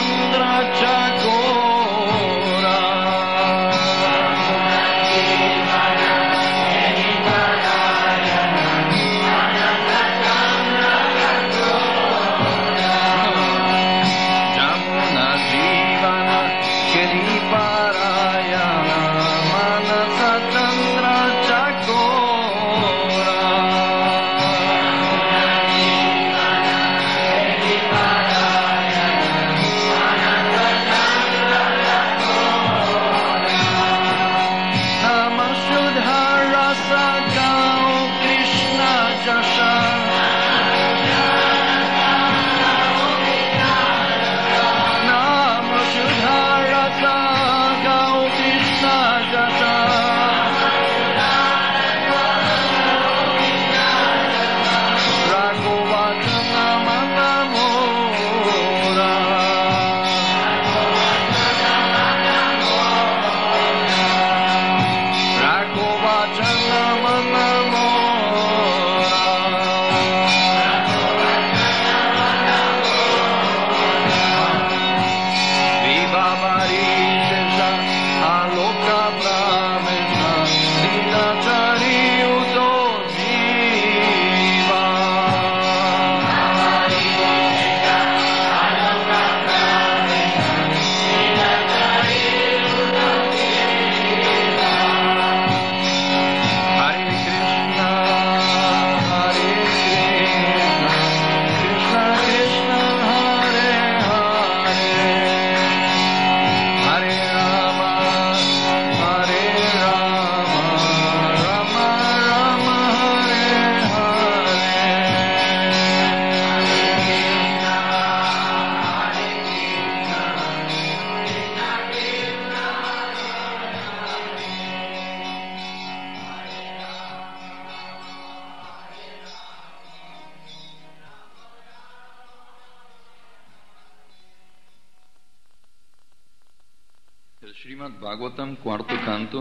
Srimad Bhagavatam, cuarto canto,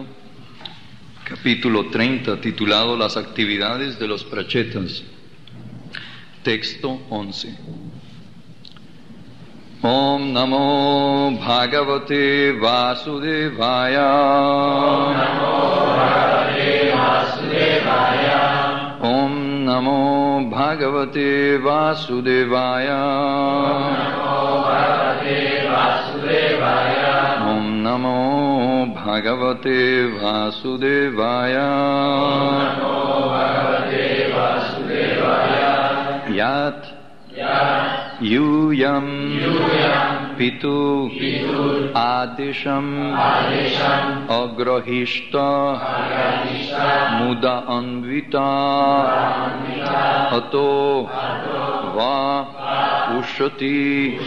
capítulo 30, titulado Las actividades de los prachetas. Texto 11. Om Namo Bhagavate Vasudevaya. Om Namo Bhagavate Vasudevaya. Om Namo Bhagavate Vasudevaya. Om Namo Bhagavate Vasudevaya. Om Namo Bhagavate Vasudevaya. Om Namo Bhagavate Vasudevaya. Yat Yuyam Pitu Adisham Agrahishta Muda Anvita Ato Va Ushati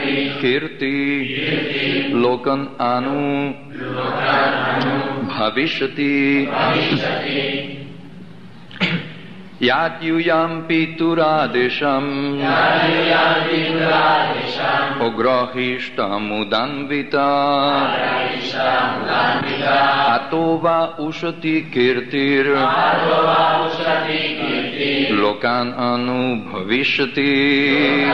Kirti Lokan Anu Bhavishati Yat Yuyam Pituradesham Ograhishta Mudanvita Atova Ushati Kirtir Lokan Anu Bhavishati.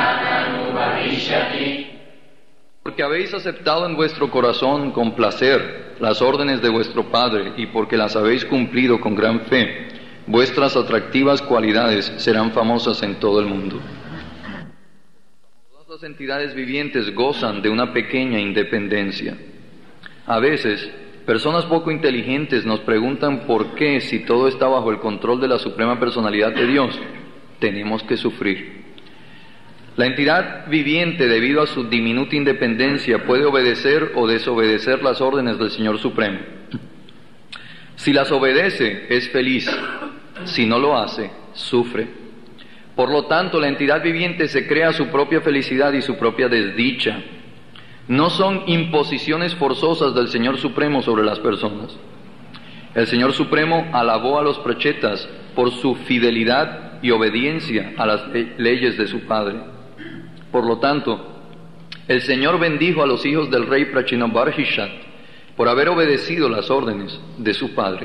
Porque habéis aceptado en vuestro corazón con placer las órdenes de vuestro Padre y porque las habéis cumplido con gran fe, vuestras atractivas cualidades serán famosas en todo el mundo. Todas las entidades vivientes gozan de una pequeña independencia. A veces, personas poco inteligentes nos preguntan por qué, si todo está bajo el control de la Suprema Personalidad de Dios, tenemos que sufrir. La entidad viviente, debido a su diminuta independencia, puede obedecer o desobedecer las órdenes del Señor Supremo. Si las obedece, es feliz. Si no lo hace, sufre. Por lo tanto, la entidad viviente se crea su propia felicidad y su propia desdicha. No son imposiciones forzosas del Señor Supremo sobre las personas. El Señor Supremo alabó a los prachetas por su fidelidad y obediencia a las leyes de su Padre. Por lo tanto, el Señor bendijo a los hijos del rey Prachinabarhishat por haber obedecido las órdenes de su Padre.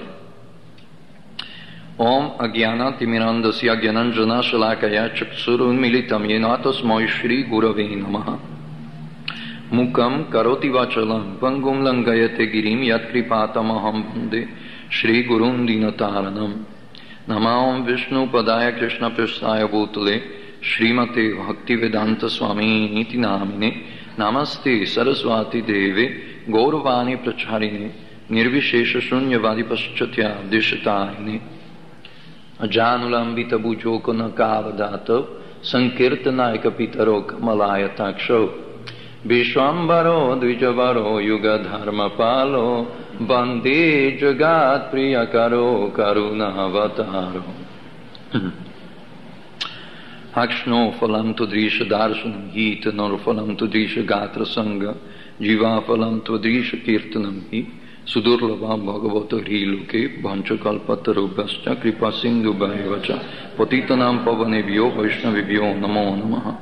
Om Agyana Timirandasya Gyananjana Shalakaya Chaksurun Militam Yena Tasmai Shri Gurave Namaha. Mukam karoti vachalam pangum langayate girim yat kripatamaham bande Shri Gurun Dinataranam. Namam Vishnu Padaya Krishna Prasthaya Bhutale Srimate Bhaktivedanta Swami Niti Namine Namaste Saraswati Deve Gauravani Pracharine Nirvishesha Shunyavadi Paschatya Dishatarine Ajanulambita Bhujokana Kavadato Sankirtanayaka Pitarok Malaya Taksho Vishwambaro Dvijavaro Yuga Dharma Palo Bande Jagat Priyakaro Karuna Avataro Akshno Phalam Tudrisha Darshanam Hita Nor Phalam Tudrisha Gatra Sangha Jiva Phalam Tudrisha Kirtanam Hi Sudurlabha Bhagavata Hriluke Bhanchakalpatarubhascha Kripa Sindhu Bhaivacha Patitanam Pavanebhyo Vaishnavibhyo Namo Namaha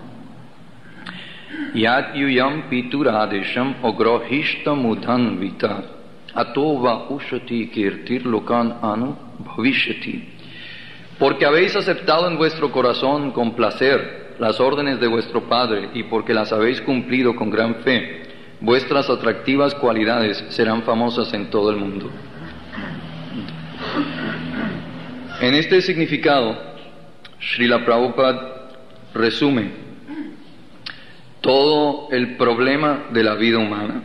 Yat Yuyam Pituradesham Ogrohishtam Udhanvita Atova Ushati Kirtir Lokan Anu Bhavishyati. Porque habéis aceptado en vuestro corazón con placer las órdenes de vuestro Padre y porque las habéis cumplido con gran fe, vuestras atractivas cualidades serán famosas en todo el mundo. En este significado, Srila Prabhupada resume todo el problema de la vida humana.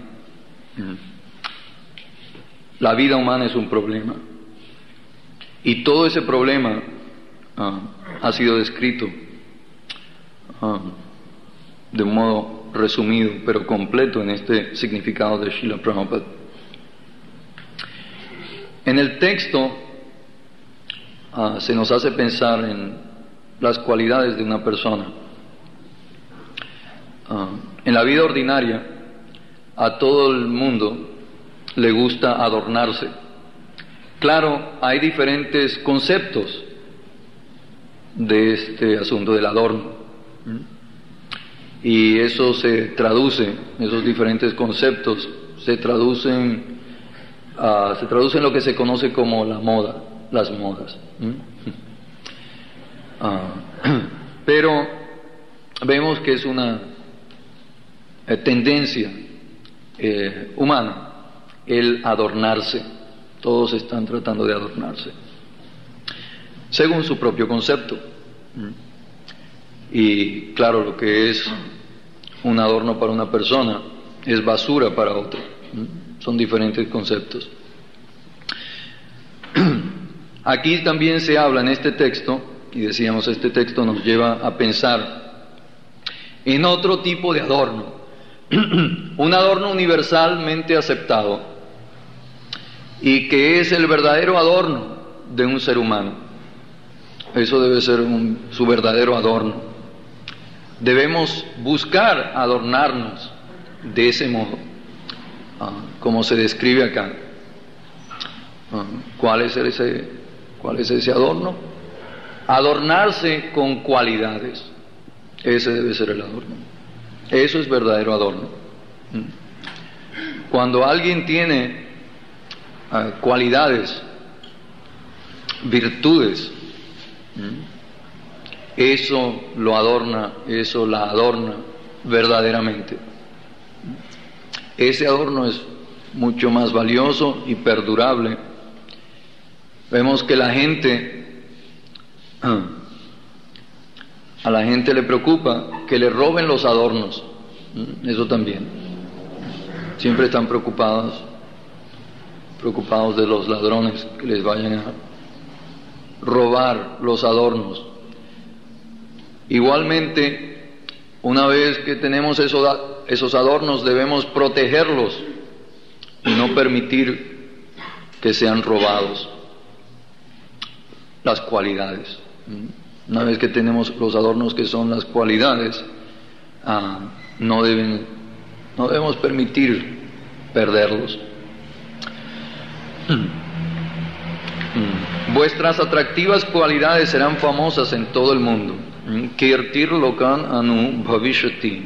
La vida humana es un problema. Y todo ese problema ha sido descrito de un modo resumido, pero completo en este significado de Srila Prabhupada. En el texto se nos hace pensar en las cualidades de una persona. En la vida ordinaria, a todo el mundo le gusta adornarse. Claro, hay diferentes conceptos de este asunto del adorno. Y eso se traduce, esos diferentes conceptos se traducen en lo que se conoce como la moda, las modas. Pero vemos que es una tendencia humana el adornarse. Todos están tratando de adornarse según su propio concepto. Y claro, lo que es un adorno para una persona es basura para otra. Son diferentes conceptos. Aquí también se habla en este texto, y decíamos, este texto nos lleva a pensar en otro tipo de adorno, un adorno universalmente aceptado, y que es el verdadero adorno de un ser humano. Eso debe ser su verdadero adorno. Debemos buscar adornarnos de ese modo, como se describe acá. ¿Cuál es ese adorno? Adornarse con cualidades. Ese debe ser el adorno. Eso es verdadero adorno. Cuando alguien tiene cualidades, virtudes, eso lo adorna, eso la adorna verdaderamente. Ese adorno es mucho más valioso y perdurable. Vemos que a la gente le preocupa que le roben los adornos. Eso también. Siempre están preocupados de los ladrones que les vayan a robar los adornos. Igualmente, una vez que tenemos esos adornos, debemos protegerlos y no permitir que sean robados. Las cualidades. Una vez que tenemos los adornos que son las cualidades, no debemos permitir perderlos. Vuestras atractivas cualidades serán famosas en todo el mundo. Kirtir lokan anu bhavishyati.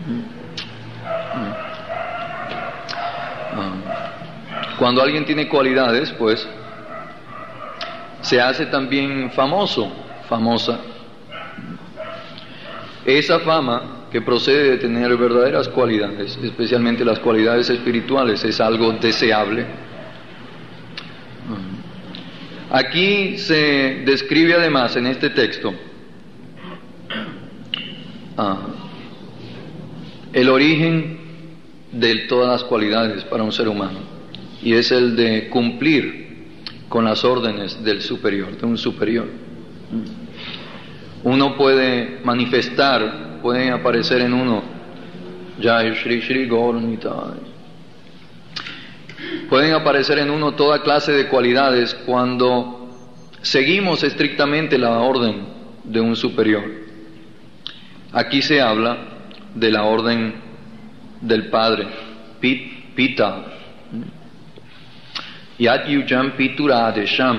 Cuando alguien tiene cualidades, pues se hace también famoso, famosa. Esa fama que procede de tener verdaderas cualidades, especialmente las cualidades espirituales, es algo deseable. Aquí se describe además en este texto el origen de todas las cualidades para un ser humano, y es el de cumplir con las órdenes del superior, de un superior. Uno puede manifestar, puede aparecer en uno, Jai Shri Shri Gaur Nitai, pueden aparecer en uno toda clase de cualidades cuando seguimos estrictamente la orden de un superior. Aquí se habla de la orden del Padre, Pita, Yat Yujam Pitura Adesham.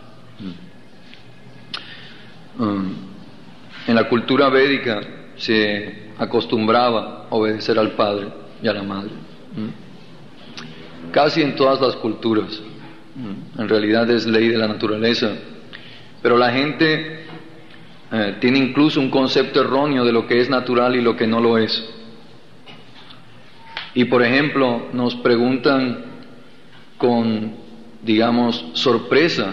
En la cultura védica se acostumbraba a obedecer al padre y a la madre. Casi en todas las culturas. En realidad es ley de la naturaleza. Pero la gente tiene incluso un concepto erróneo de lo que es natural y lo que no lo es. Y por ejemplo, nos preguntan con, digamos, sorpresa,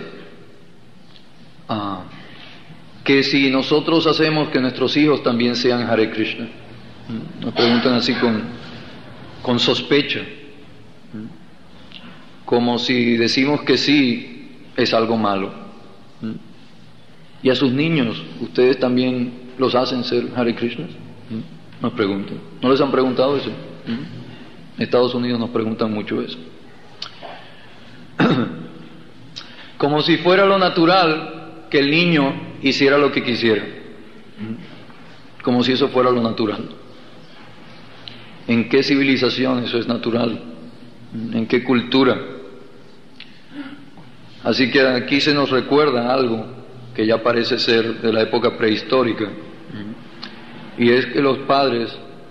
que si nosotros hacemos que nuestros hijos también sean Hare Krishna. Nos preguntan así con sospecha, como si decimos que sí es algo malo. Y a sus niños, ¿ustedes también los hacen ser Hare Krishna? Nos preguntan. ¿No les han preguntado eso? En Estados Unidos nos preguntan mucho eso. Como si fuera lo natural que el niño hiciera lo que quisiera. Como si eso fuera lo natural. ¿En qué civilización eso es natural? ¿En qué cultura? Así que aquí se nos recuerda algo que ya parece ser de la época prehistórica, y es que los padres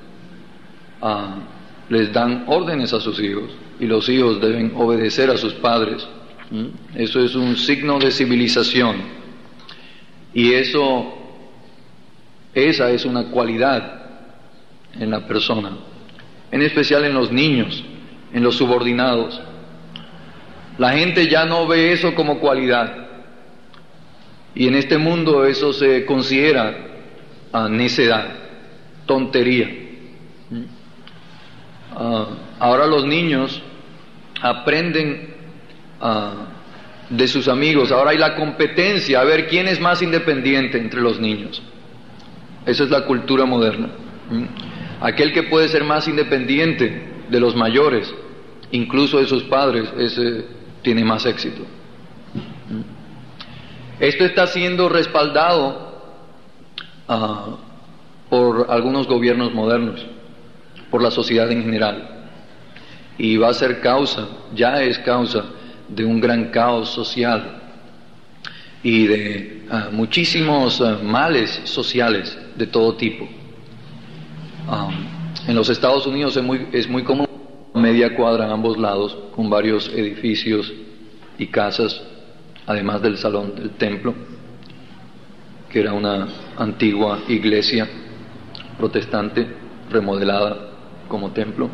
les dan órdenes a sus hijos, y los hijos deben obedecer a sus padres. Eso es un signo de civilización, y esa es una cualidad en la persona, en especial en los niños, en los subordinados. La gente ya no ve eso como cualidad, y en este mundo eso se considera necedad, tontería. Ahora los niños aprenden de sus amigos. Ahora hay la competencia, a ver quién es más independiente entre los niños. Esa es la cultura moderna. Aquel que puede ser más independiente de los mayores, incluso de sus padres, ese tiene más éxito. Esto está siendo respaldado por algunos gobiernos modernos, por la sociedad en general, y va a ser causa, ya es causa de un gran caos social y de muchísimos males sociales de todo tipo. En los Estados Unidos es muy común media cuadra a ambos lados, con varios edificios y casas, además del salón del templo, que era una antigua iglesia protestante remodelada como templo.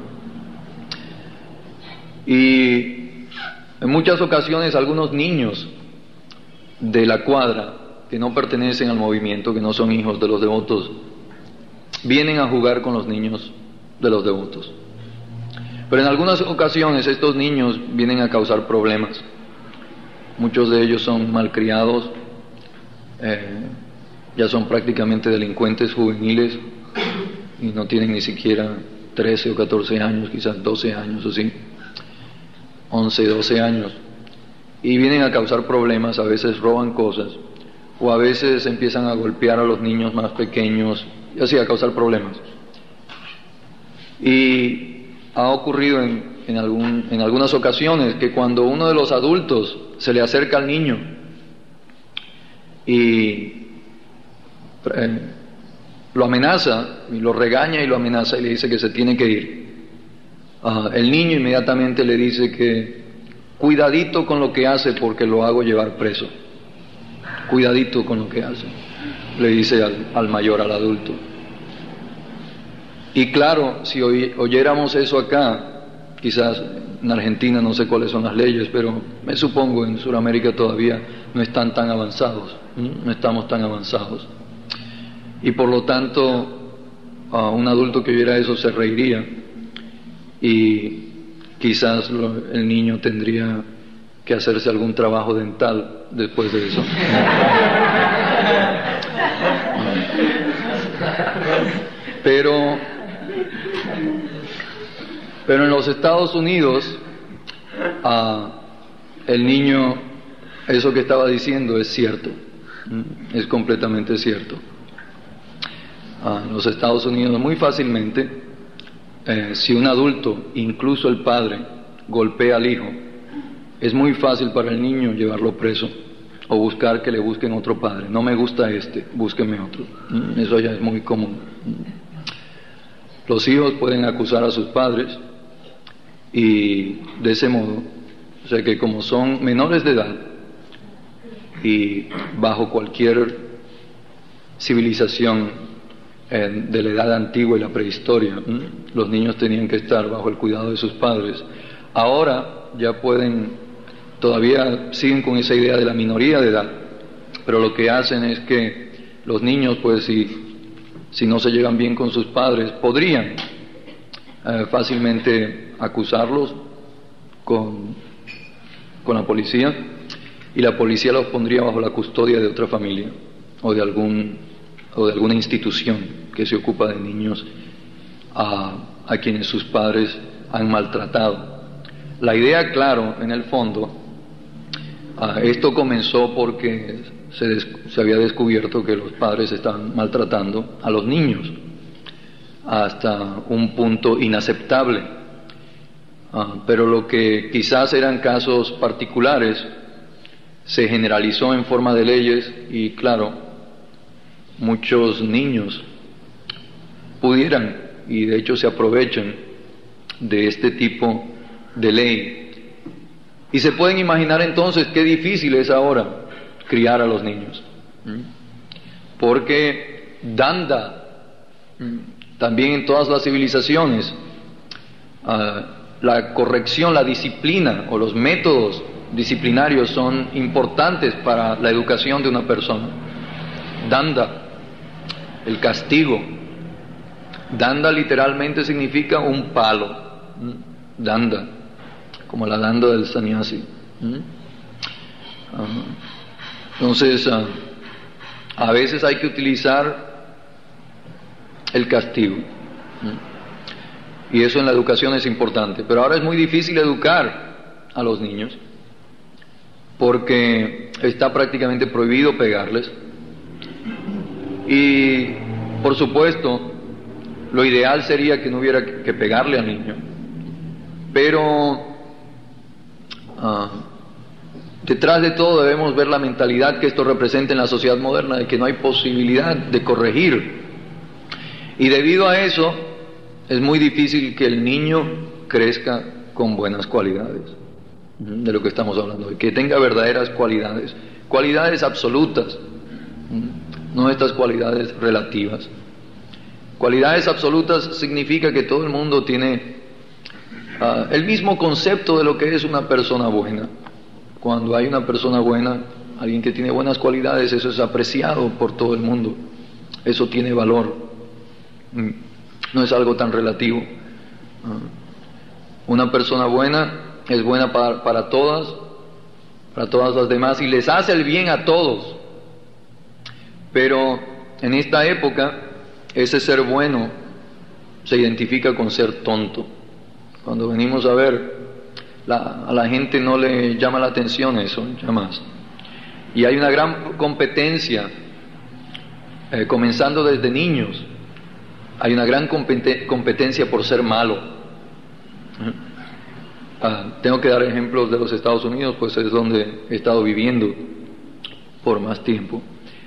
Y en muchas ocasiones algunos niños de la cuadra que no pertenecen al movimiento, que no son hijos de los devotos, vienen a jugar con los niños de los devotos. Pero en algunas ocasiones estos niños vienen a causar problemas. Muchos de ellos son malcriados, ya son prácticamente delincuentes juveniles y no tienen ni siquiera 13 o 14 años, quizás 12 años o sí, 11, 12 años, y vienen a causar problemas. A veces roban cosas, o a veces empiezan a golpear a los niños más pequeños, y así a causar problemas. Y ha ocurrido en algunas ocasiones que cuando uno de los adultos se le acerca al niño y lo amenaza, y lo regaña y lo amenaza y le dice que se tiene que ir, el niño inmediatamente le dice que cuidadito con lo que hace porque lo hago llevar preso. Cuidadito con lo que hace, le dice al mayor, al adulto. Y claro, si oyéramos eso acá, quizás en Argentina no sé cuáles son las leyes, pero me supongo en Sudamérica todavía no están tan avanzados, no estamos tan avanzados. Y por lo tanto, un adulto que oyera eso se reiría y quizás el niño tendría que hacerse algún trabajo dental después de eso. Pero en los Estados Unidos, el niño, eso que estaba diciendo es cierto, es completamente cierto. En los Estados Unidos muy fácilmente, si un adulto, incluso el padre, golpea al hijo, es muy fácil para el niño llevarlo preso o buscar que le busquen otro padre. No me gusta este, búsquenme otro. Eso ya es muy común. Los hijos pueden acusar a sus padres y de ese modo, o sea que como son menores de edad y bajo cualquier civilización de la edad antigua y la prehistoria, los niños tenían que estar bajo el cuidado de sus padres. Ahora ya todavía siguen con esa idea de la minoría de edad, pero lo que hacen es que los niños, pues si no se llevan bien con sus padres, podrían fácilmente acusarlos con la policía, y la policía los pondría bajo la custodia de otra familia o de alguna institución que se ocupa de niños a quienes sus padres han maltratado. La idea, claro, en el fondo, esto comenzó porque se había descubierto que los padres estaban maltratando a los niños hasta un punto inaceptable. Pero lo que quizás eran casos particulares se generalizó en forma de leyes y, claro, muchos niños pudieran, y de hecho se aprovechan de este tipo de ley. Y se pueden imaginar entonces qué difícil es ahora criar a los niños. Porque Danda, también en todas las civilizaciones, la corrección, la disciplina o los métodos disciplinarios son importantes para la educación de una persona. Danda, el castigo. Danda literalmente significa un palo. Danda, como la danda del sannyasi. Entonces, a veces hay que utilizar el castigo. Y eso en la educación es importante. Pero ahora es muy difícil educar a los niños porque está prácticamente prohibido pegarles. Y, por supuesto, lo ideal sería que no hubiera que pegarle al niño. Pero detrás de todo debemos ver la mentalidad que esto representa en la sociedad moderna, de que no hay posibilidad de corregir. Y debido a eso, es muy difícil que el niño crezca con buenas cualidades, de lo que estamos hablando hoy, que tenga verdaderas cualidades, cualidades absolutas, no estas cualidades relativas. Cualidades absolutas significa que todo el mundo tiene el mismo concepto de lo que es una persona buena. Cuando hay una persona buena, alguien que tiene buenas cualidades, eso es apreciado por todo el mundo, eso tiene valor, no es algo tan relativo. Una persona buena es buena para todas las demás, y les hace el bien a todos. Pero en esta época, ese ser bueno se identifica con ser tonto. Cuando venimos a ver, a la gente no le llama la atención eso, jamás. Y hay una gran competencia, comenzando desde niños, hay una gran competencia por ser malo. Tengo que dar ejemplos de los Estados Unidos, pues es donde he estado viviendo por más tiempo,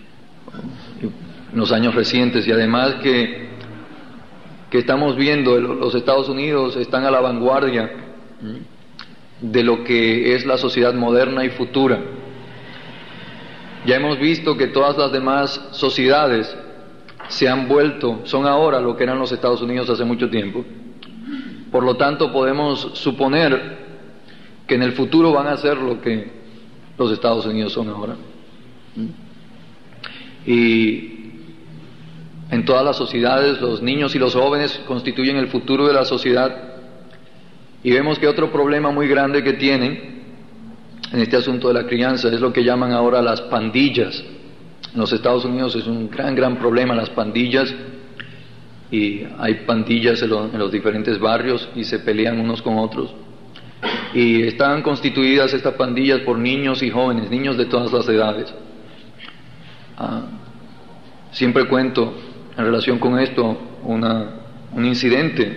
en los años recientes, y además que estamos viendo, los Estados Unidos están a la vanguardia de lo que es la sociedad moderna y futura. Ya hemos visto que todas las demás sociedades son ahora lo que eran los Estados Unidos hace mucho tiempo. Por lo tanto, podemos suponer que en el futuro van a ser lo que los Estados Unidos son ahora. Y en todas las sociedades, los niños y los jóvenes constituyen el futuro de la sociedad. Y vemos que otro problema muy grande que tienen en este asunto de la crianza es lo que llaman ahora las pandillas. En los Estados Unidos es un gran problema las pandillas, y hay pandillas en los diferentes barrios y se pelean unos con otros. Y están constituidas estas pandillas por niños y jóvenes, niños de todas las edades. Siempre cuento en relación con esto un incidente.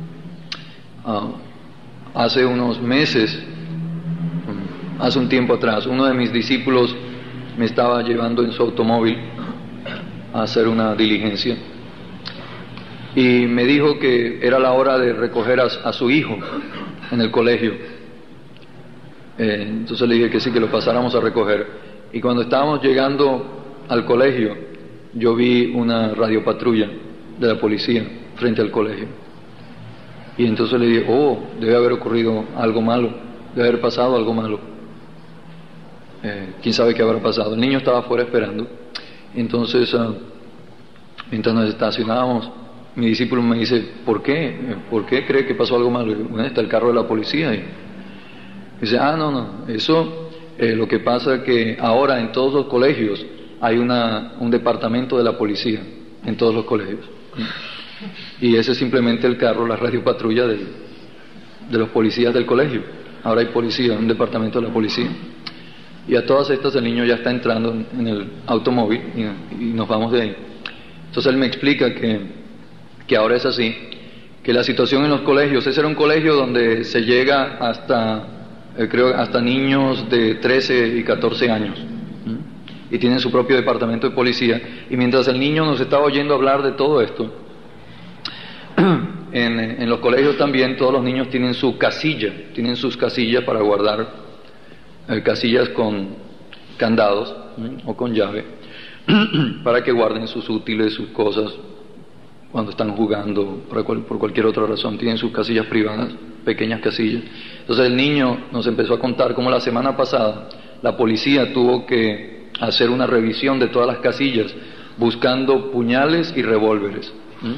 Hace unos meses, hace un tiempo atrás, uno de mis discípulos me estaba llevando en su automóvil a hacer una diligencia y me dijo que era la hora de recoger a su hijo en el colegio. Entonces le dije que sí, que lo pasáramos a recoger. Y cuando estábamos llegando al colegio, yo vi una radiopatrulla de la policía frente al colegio. Y entonces le dije, debe haber ocurrido algo malo, debe haber pasado algo malo. ¿Quién sabe qué habrá pasado? El niño estaba afuera esperando. Entonces, mientras nos estacionábamos, mi discípulo me dice, ¿por qué? ¿Por qué cree que pasó algo malo? Y digo, bueno, está el carro de la policía. Y dice, no, eso, lo que pasa es que ahora en todos los colegios hay un departamento de la policía, en todos los colegios. Y ese es simplemente el carro, la radiopatrulla de los policías del colegio. Ahora hay policía, un departamento de la policía. Y a todas estas el niño ya está entrando en el automóvil y nos vamos de ahí. Entonces él me explica que ahora es así, que la situación en los colegios, ese era un colegio donde se llega hasta niños de 13 y 14 años, y tienen su propio departamento de policía. Y mientras el niño nos estaba oyendo hablar de todo esto, en los colegios también todos los niños tienen su casilla, tienen sus casillas para guardar, casillas con candados o con llave, para que guarden sus útiles, sus cosas, cuando están jugando, por cualquier otra razón, tienen sus casillas privadas, pequeñas casillas. Entonces el niño nos empezó a contar cómo la semana pasada la policía tuvo que hacer una revisión de todas las casillas, buscando puñales y revólveres.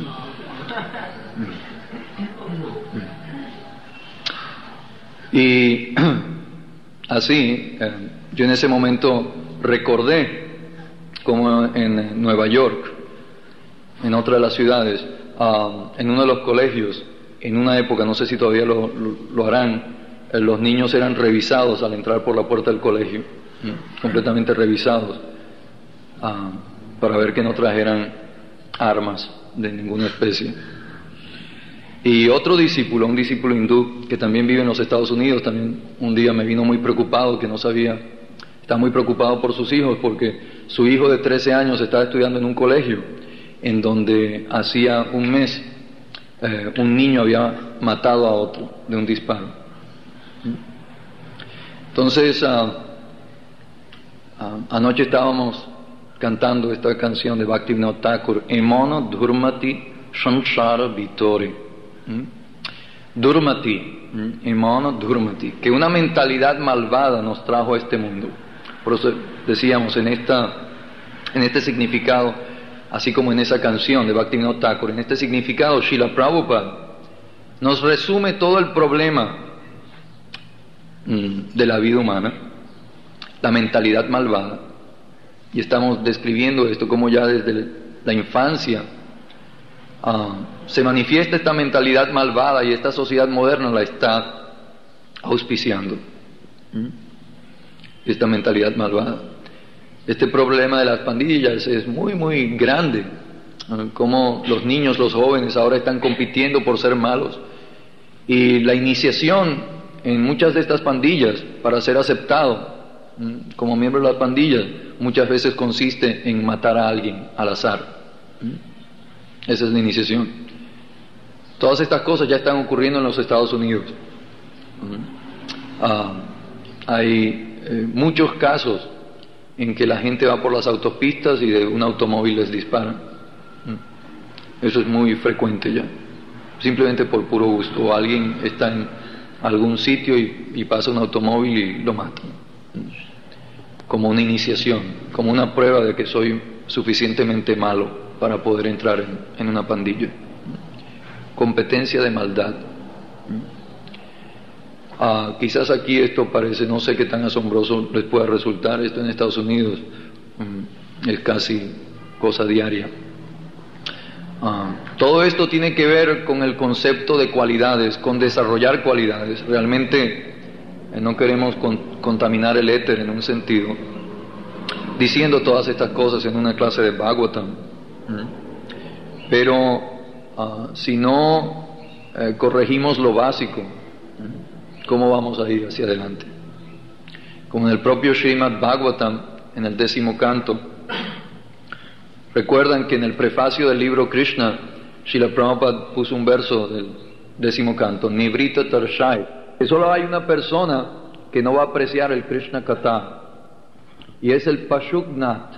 Y así, yo en ese momento recordé como en Nueva York, en otra de las ciudades, en uno de los colegios, en una época, no sé si todavía lo harán, los niños eran revisados al entrar por la puerta del colegio, completamente revisados, para ver que no trajeran armas de ninguna especie. Y otro discípulo, un discípulo hindú que también vive en los Estados Unidos, también un día me vino muy preocupado, que no sabía, estaba muy preocupado por sus hijos, porque su hijo de 13 años estaba estudiando en un colegio en donde hacía un mes un niño había matado a otro de un disparo. Entonces, anoche estábamos cantando esta canción de Bhaktivinoda Thakur, Emona Dhurmati Sanshara Vitori. Dhurmati, Emona Dhurmati, que una mentalidad malvada nos trajo a este mundo. Por eso decíamos en este significado, así como en esa canción de Bhaktivinoda Thakur, en este significado Srila Prabhupada nos resume todo el problema de la vida humana, la mentalidad malvada, y estamos describiendo esto como ya desde la infancia se manifiesta esta mentalidad malvada, y esta sociedad moderna la está auspiciando, esta mentalidad malvada. Este problema de las pandillas es muy, muy grande, como los niños, los jóvenes ahora están compitiendo por ser malos, y la iniciación en muchas de estas pandillas para ser aceptado como miembro de las pandillas muchas veces consiste en matar a alguien al azar. Esa es la iniciación. Todas estas cosas ya están ocurriendo en los Estados Unidos. Hay muchos casos en que la gente va por las autopistas y de un automóvil les disparan. Eso es muy frecuente ya, simplemente por puro gusto. O alguien está en algún sitio y pasa un automóvil y lo mata, como una iniciación, como una prueba de que soy suficientemente malo para poder entrar en una pandilla. Competencia de maldad. Quizás aquí esto parece, no sé qué tan asombroso les pueda resultar, esto en Estados Unidos es casi cosa diaria. Todo esto tiene que ver con el concepto de cualidades, con desarrollar cualidades. Realmente no queremos contaminar el éter en un sentido, diciendo todas estas cosas en una clase de Bhagavatam. Pero si no corregimos lo básico, ¿cómo vamos a ir hacia adelante? Como en el propio Srimad Bhagavatam, en el 10º canto, recuerdan que en el prefacio del libro Krishna, Srila Prabhupada puso un verso del 10º canto, Nivrita Tarshai, que solo hay una persona que no va a apreciar el Krishna Katha, y es el Pashugnat,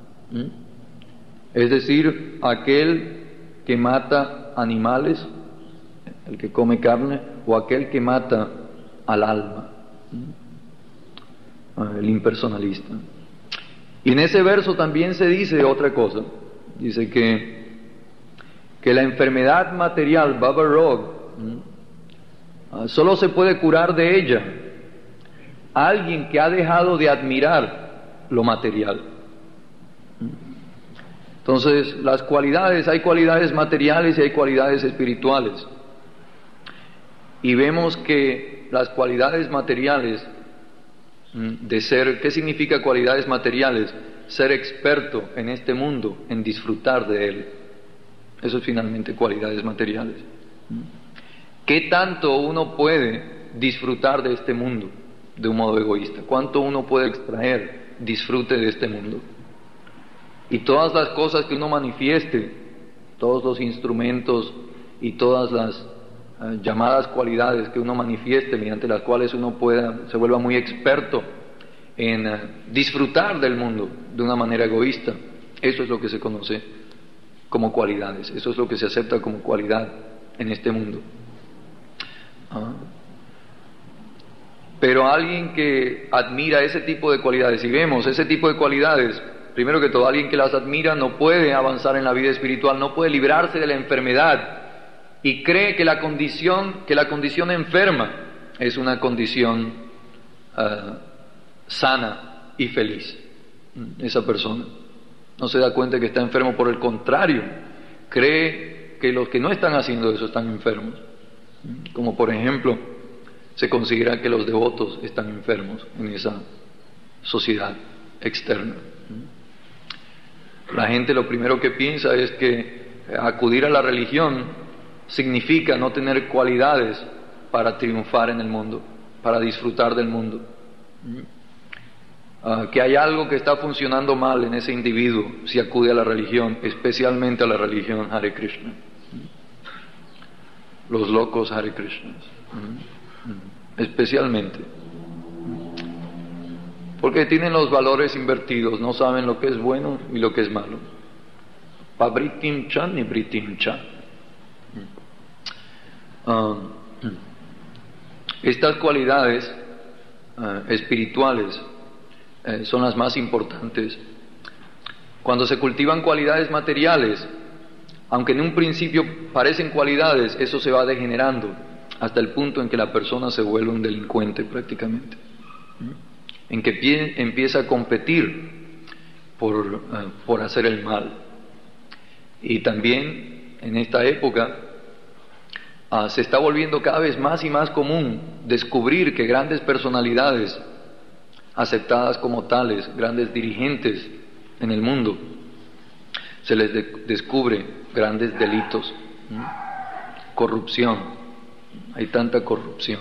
es decir, aquel que mata animales, el que come carne, o aquel que mata al alma, el impersonalista. Y en ese verso también se dice otra cosa, dice que la enfermedad material, Baba Rog, solo se puede curar de ella alguien que ha dejado de admirar lo material. Entonces, las cualidades, hay cualidades materiales y hay cualidades espirituales. Y vemos que las cualidades materiales de ser, ¿qué significa cualidades materiales? Ser experto en este mundo, en disfrutar de él. Eso es finalmente cualidades materiales. ¿Qué tanto uno puede disfrutar de este mundo de un modo egoísta? ¿Cuánto uno puede extraer disfrute de este mundo? Y todas las cosas que uno manifieste, todos los instrumentos y todas las llamadas cualidades que uno manifieste, mediante las cuales uno se vuelva muy experto en disfrutar del mundo de una manera egoísta, eso es lo que se conoce como cualidades, eso es lo que se acepta como cualidad en este mundo. Pero alguien que admira ese tipo de cualidades, y vemos ese tipo de cualidades, primero que todo, alguien que las admira no puede avanzar en la vida espiritual, no puede librarse de la enfermedad, y cree que la condición enferma es una condición sana y feliz. Esa persona no se da cuenta que está enfermo, por el contrario, cree que los que no están haciendo eso están enfermos. Como por ejemplo, se considera que los devotos están enfermos en esa sociedad externa. La gente lo primero que piensa es que acudir a la religión significa no tener cualidades para triunfar en el mundo, para disfrutar del mundo. Que hay algo que está funcionando mal en ese individuo si acude a la religión, especialmente a la religión Hare Krishna. Los locos Hare Krishnas, especialmente. Porque tienen los valores invertidos, no saben lo que es bueno y lo que es malo. Pabritim cha nibritim cha. Estas cualidades espirituales son las más importantes. Cuando se cultivan cualidades materiales, aunque en un principio parecen cualidades, eso se va degenerando hasta el punto en que la persona se vuelve un delincuente prácticamente, en que empieza a competir por hacer el mal. Y también en esta época se está volviendo cada vez más y más común descubrir que grandes personalidades aceptadas como tales, grandes dirigentes en el mundo, se les descubre grandes delitos, corrupción, hay tanta corrupción.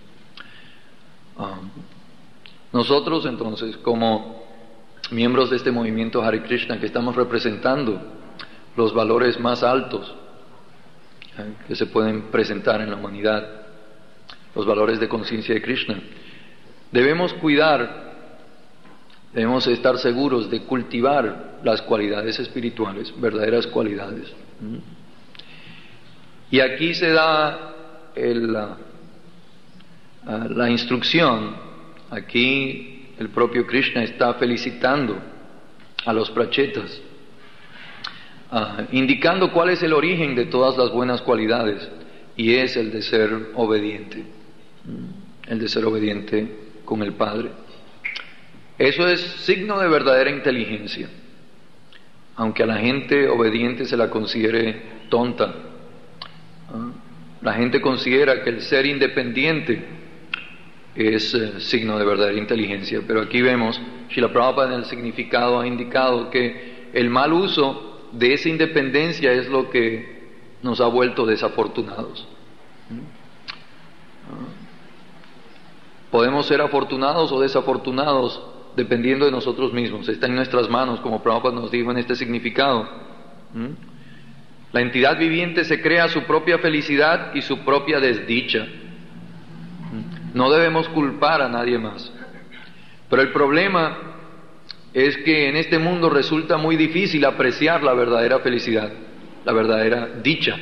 Nosotros entonces, como miembros de este movimiento Hare Krishna, que estamos representando los valores más altos que se pueden presentar en la humanidad, los valores de conciencia de Krishna, debemos estar seguros de cultivar las cualidades espirituales, verdaderas cualidades. Y aquí se da la instrucción. Aquí el propio Krishna está felicitando a los prachetas, indicando cuál es el origen de todas las buenas cualidades, y es el de ser obediente, el de ser obediente con el Padre. Eso es signo de verdadera inteligencia, aunque a la gente obediente se la considere tonta. La gente considera que el ser independiente es signo de verdadera inteligencia, pero aquí vemos, Srila Prabhupada en el significado ha indicado que el mal uso de esa independencia es lo que nos ha vuelto desafortunados. Podemos ser afortunados o desafortunados dependiendo de nosotros mismos, está en nuestras manos, como Prabhupada nos dijo en este significado. La entidad viviente se crea su propia felicidad y su propia desdicha. No debemos culpar a nadie más. Pero el problema es que en este mundo resulta muy difícil apreciar la verdadera felicidad, la verdadera dicha.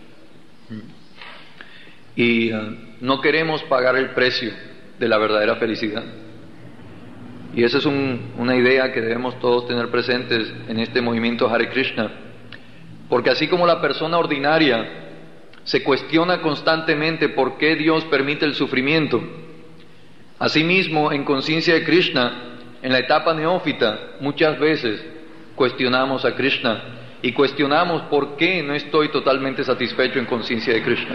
Y no queremos pagar el precio de la verdadera felicidad. Y esa es una idea que debemos todos tener presentes en este movimiento Hare Krishna. Porque así como la persona ordinaria se cuestiona constantemente por qué Dios permite el sufrimiento, asimismo en conciencia de Krishna, en la etapa neófita, muchas veces cuestionamos a Krishna y cuestionamos por qué no estoy totalmente satisfecho en conciencia de Krishna.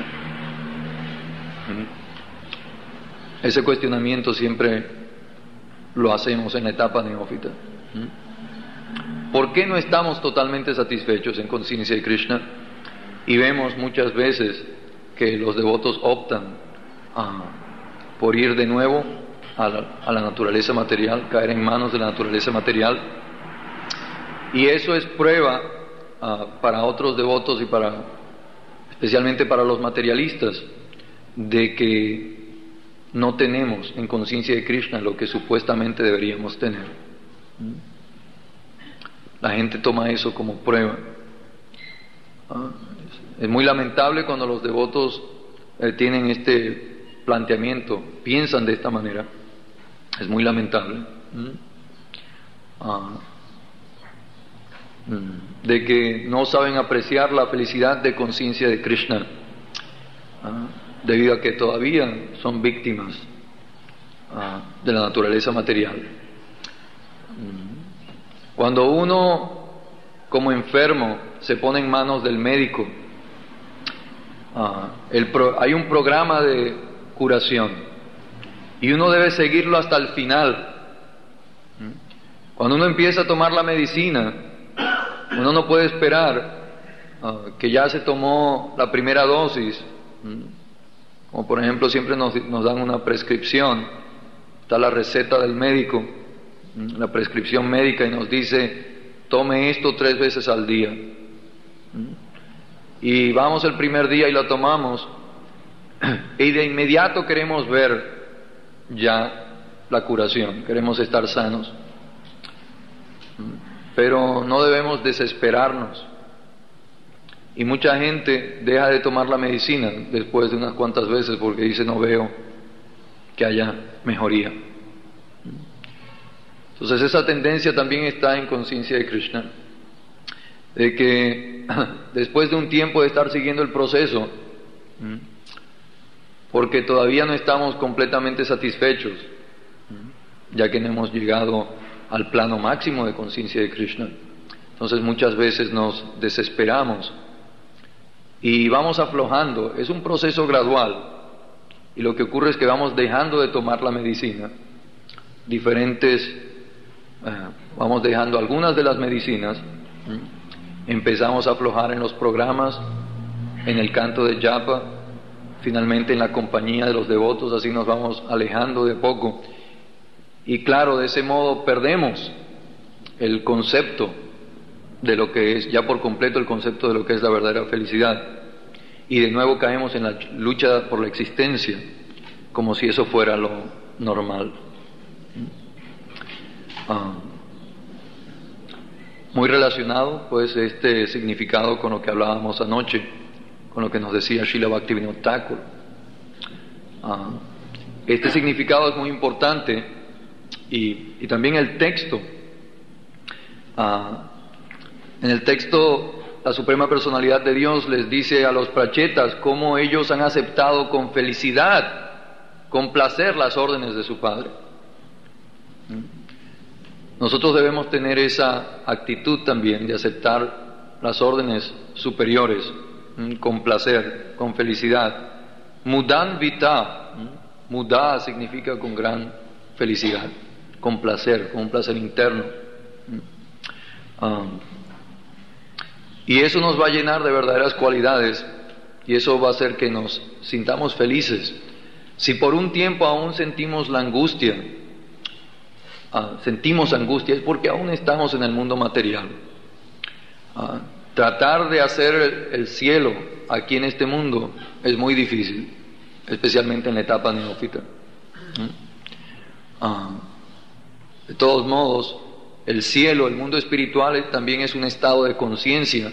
Ese cuestionamiento siempre lo hacemos en la etapa neófita. ¿Por qué no estamos totalmente satisfechos en conciencia de Krishna? Y vemos muchas veces que los devotos optan por ir de nuevo a la naturaleza material, caer en manos de la naturaleza material. Y eso es prueba para otros devotos y especialmente para los materialistas, de que no tenemos en conciencia de Krishna lo que supuestamente deberíamos tener. La gente toma eso como prueba. Es muy lamentable cuando los devotos tienen este planteamiento, piensan de esta manera. Es muy lamentable. De que no saben apreciar la felicidad de conciencia de Krishna, debido a que todavía son víctimas de la naturaleza material. Cuando uno, como enfermo, se pone en manos del médico, hay un programa de curación y uno debe seguirlo hasta el final. Cuando uno empieza a tomar la medicina, uno no puede esperar que ya se tomó la primera dosis, como por ejemplo siempre nos dan una prescripción, está la receta del médico, la prescripción médica, y nos dice tome esto 3 veces al día, y vamos el primer día y lo tomamos y de inmediato queremos ver ya la curación, queremos estar sanos, pero no debemos desesperarnos. Y mucha gente deja de tomar la medicina después de unas cuantas veces porque dice no veo que haya mejoría. Entonces esa tendencia también está en conciencia de Krishna, de que después de un tiempo de estar siguiendo el proceso, porque todavía no estamos completamente satisfechos, ya que no hemos llegado al plano máximo de conciencia de Krishna, entonces muchas veces nos desesperamos y vamos aflojando. Es un proceso gradual, y lo que ocurre es que vamos dejando de tomar la medicina, vamos dejando algunas de las medicinas, empezamos a aflojar en los programas, en el canto de japa, finalmente en la compañía de los devotos, así nos vamos alejando de poco, y claro, de ese modo perdemos el concepto de lo que es, ya por completo el concepto de lo que es la verdadera felicidad, y de nuevo caemos en la lucha por la existencia, como si eso fuera lo normal. Muy relacionado pues este significado con lo que hablábamos anoche, con lo que nos decía Srila Bhaktivinoda Thakur. Este significado es muy importante y también el texto. En el texto, la Suprema Personalidad de Dios les dice a los prachetas cómo ellos han aceptado con felicidad, con placer las órdenes de su Padre. Nosotros debemos tener esa actitud también de aceptar las órdenes superiores con placer, con felicidad. Mudan vita, muda significa con gran felicidad, con un placer interno. Y eso nos va a llenar de verdaderas cualidades y eso va a hacer que nos sintamos felices. Si por un tiempo aún sentimos la angustia, es porque aún estamos en el mundo material. Tratar de hacer el cielo aquí en este mundo es muy difícil, especialmente en la etapa neófita. De todos modos, el cielo, el mundo espiritual también es un estado de conciencia.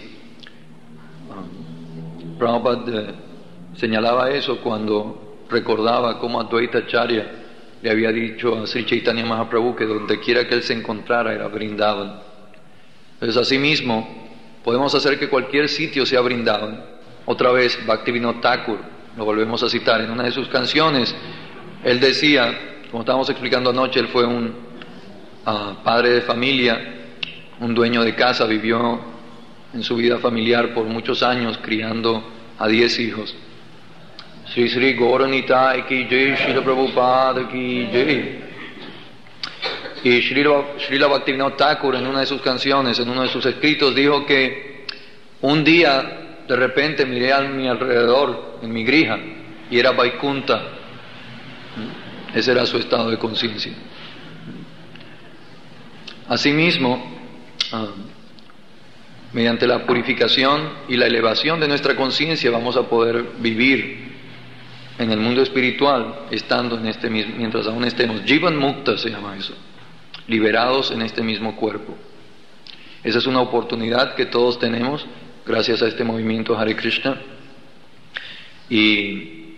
Prabhupada señalaba eso cuando recordaba cómo Advaita Acharya le había dicho a Sri Chaitanya Mahaprabhu que donde quiera que él se encontrara era Vrindavan. Entonces, asimismo, podemos hacer que cualquier sitio sea Vrindavan. Otra vez, Bhaktivinoda Thakur, lo volvemos a citar, en una de sus canciones, él decía, como estábamos explicando anoche, él fue un padre de familia, un dueño de casa, vivió en su vida familiar por muchos años criando a 10 hijos. Sri Sri Gauranitai ki jai, Srila Prabhupada ki jai. Y Srila Bhaktivinoda Thakur en una de sus canciones, en uno de sus escritos, dijo que un día de repente miré a mi alrededor, en mi grija, y era Vaikunta. Ese era su estado de conciencia. Asimismo, mediante la purificación y la elevación de nuestra conciencia vamos a poder vivir en el mundo espiritual, estando en este mismo, mientras aún estemos. Jivan Mukta se llama eso, liberados en este mismo cuerpo. Esa es una oportunidad que todos tenemos gracias a este movimiento Hare Krishna. Y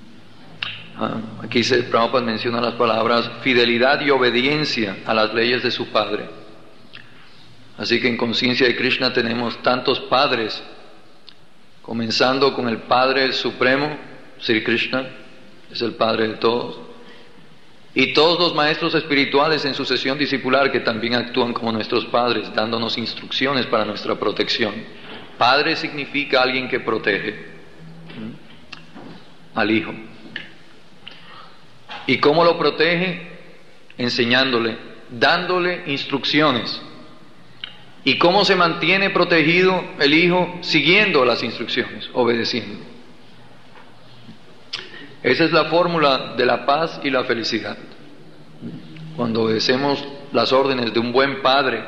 aquí Prabhupada menciona las palabras fidelidad y obediencia a las leyes de su Padre. Así que en conciencia de Krishna tenemos tantos padres, comenzando con el Padre Supremo, Sri Krishna, es el Padre de todos, y todos los maestros espirituales en sucesión discipular que también actúan como nuestros padres, dándonos instrucciones para nuestra protección. Padre significa alguien que protege al hijo. ¿Y cómo lo protege? Enseñándole, dándole instrucciones. ¿Y cómo se mantiene protegido el hijo? Siguiendo las instrucciones, obedeciendo. Esa es la fórmula de la paz y la felicidad. Cuando obedecemos las órdenes de un buen padre,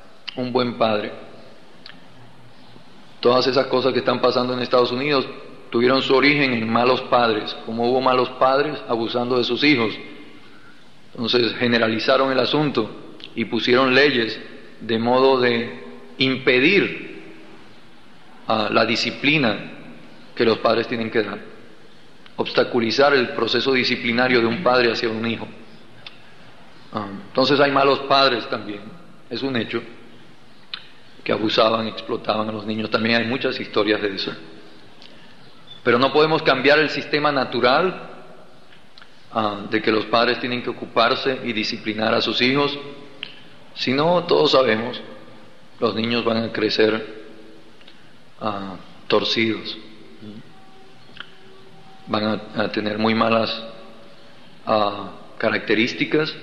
todas esas cosas que están pasando en Estados Unidos tuvieron su origen en malos padres. Como hubo malos padres abusando de sus hijos, entonces generalizaron el asunto y pusieron leyes de modo de impedir la disciplina que los padres tienen que dar, obstaculizar el proceso disciplinario de un padre hacia un hijo. Entonces hay malos padres también, es un hecho, que abusaban, explotaban a los niños. También hay muchas historias de eso. Pero no podemos cambiar el sistema natural de que los padres tienen que ocuparse y disciplinar a sus hijos. Si no, todos sabemos, los niños van a crecer torcidos, van a tener muy malas características,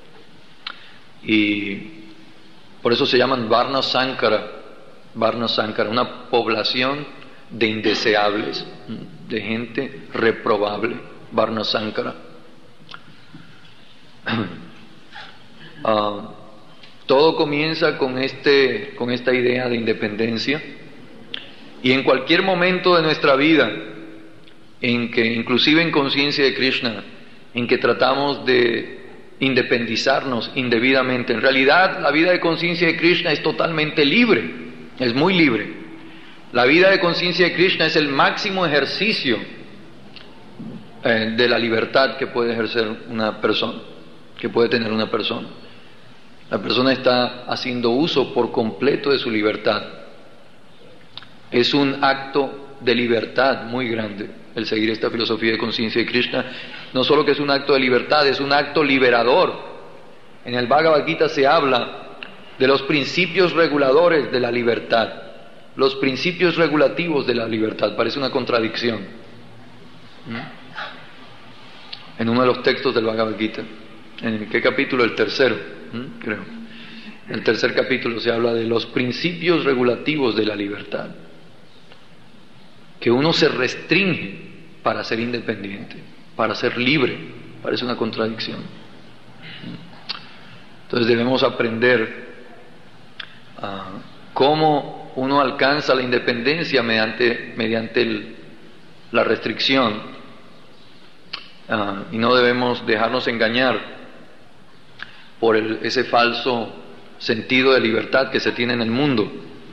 y por eso se llaman Varna Sankara, una población de indeseables, de gente reprobable, Varna Sankara. Todo comienza con esta idea de independencia, y en cualquier momento de nuestra vida en que, inclusive en conciencia de Krishna, en que tratamos de independizarnos indebidamente, en realidad la vida de conciencia de Krishna es totalmente libre, es muy libre, La vida de conciencia de Krishna es el máximo ejercicio de la libertad que puede ejercer una persona, que puede tener una persona. La persona está haciendo uso por completo de su libertad. Es un acto de libertad muy grande el seguir esta filosofía de conciencia de Krishna. No solo que es un acto de libertad, es un acto liberador. En el Bhagavad Gita se habla de los principios reguladores de la libertad, los principios regulativos de la libertad. Parece una contradicción. En uno de los textos del Bhagavad Gita, ¿en qué capítulo? El tercero, creo. En el tercer capítulo se habla de los principios regulativos de la libertad, que uno se restringe para ser independiente, para ser libre. Parece una contradicción. Entonces debemos aprender cómo uno alcanza la independencia mediante la restricción. Y no debemos dejarnos engañar por ese falso sentido de libertad que se tiene en el mundo,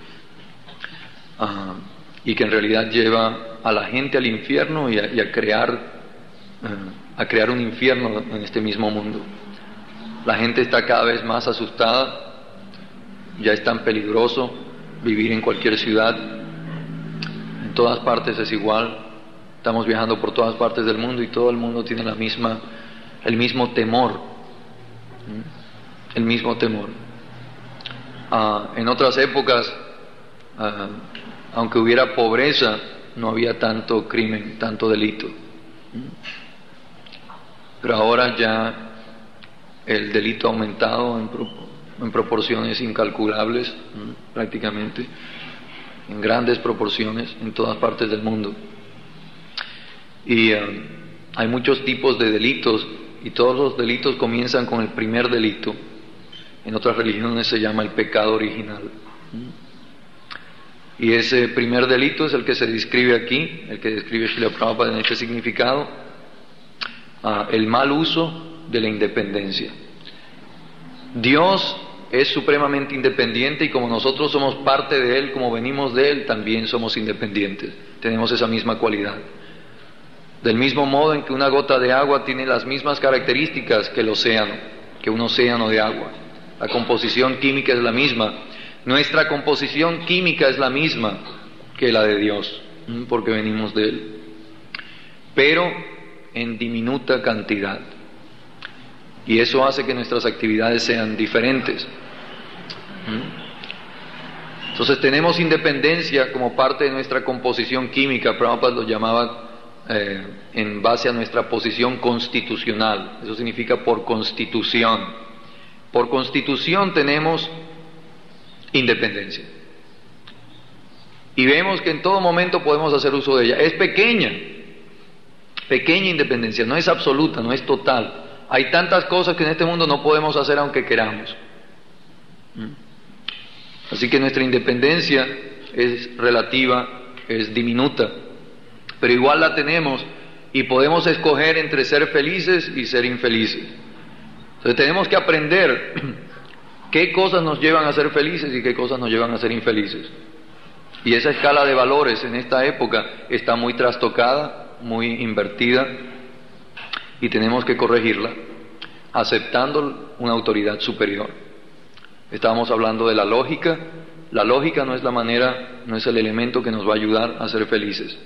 y que en realidad lleva a la gente al infierno y a crear un infierno en este mismo mundo. La gente está cada vez más asustada, ya es tan peligroso vivir en cualquier ciudad, en todas partes es igual. Estamos viajando por todas partes del mundo y todo el mundo tiene el mismo temor. El mismo temor. En otras épocas, aunque hubiera pobreza, no había tanto crimen, tanto delito. Pero ahora ya el delito ha aumentado en proporciones incalculables, prácticamente, en grandes proporciones en todas partes del mundo. Y hay muchos tipos de delitos, y todos los delitos comienzan con el primer delito. En otras religiones se llama el pecado original. Y ese primer delito es el que se describe aquí, el que describe Srila Prabhupada en este significado, el mal uso de la independencia. Dios es supremamente independiente, y como nosotros somos parte de Él, como venimos de Él, también somos independientes. Tenemos esa misma cualidad. Del mismo modo en que una gota de agua tiene las mismas características que el océano, que un océano de agua. La composición química es la misma. Nuestra composición química es la misma que la de Dios, porque venimos de Él. Pero en diminuta cantidad. Y eso hace que nuestras actividades sean diferentes. Entonces tenemos independencia como parte de nuestra composición química. Prabhupada lo llamaba en base a nuestra posición constitucional. Eso significa por constitución. Por constitución tenemos independencia. Y vemos que en todo momento podemos hacer uso de ella. Es pequeña independencia, no es absoluta, no es total. Hay tantas cosas que en este mundo no podemos hacer aunque queramos. Así que nuestra independencia es relativa, es diminuta, pero igual la tenemos, y podemos escoger entre ser felices y ser infelices. Entonces tenemos que aprender qué cosas nos llevan a ser felices y qué cosas nos llevan a ser infelices. Y esa escala de valores en esta época está muy trastocada, muy invertida, y tenemos que corregirla aceptando una autoridad superior. Estábamos hablando de la lógica. La lógica no es la manera, no es el elemento que nos va a ayudar a ser felices.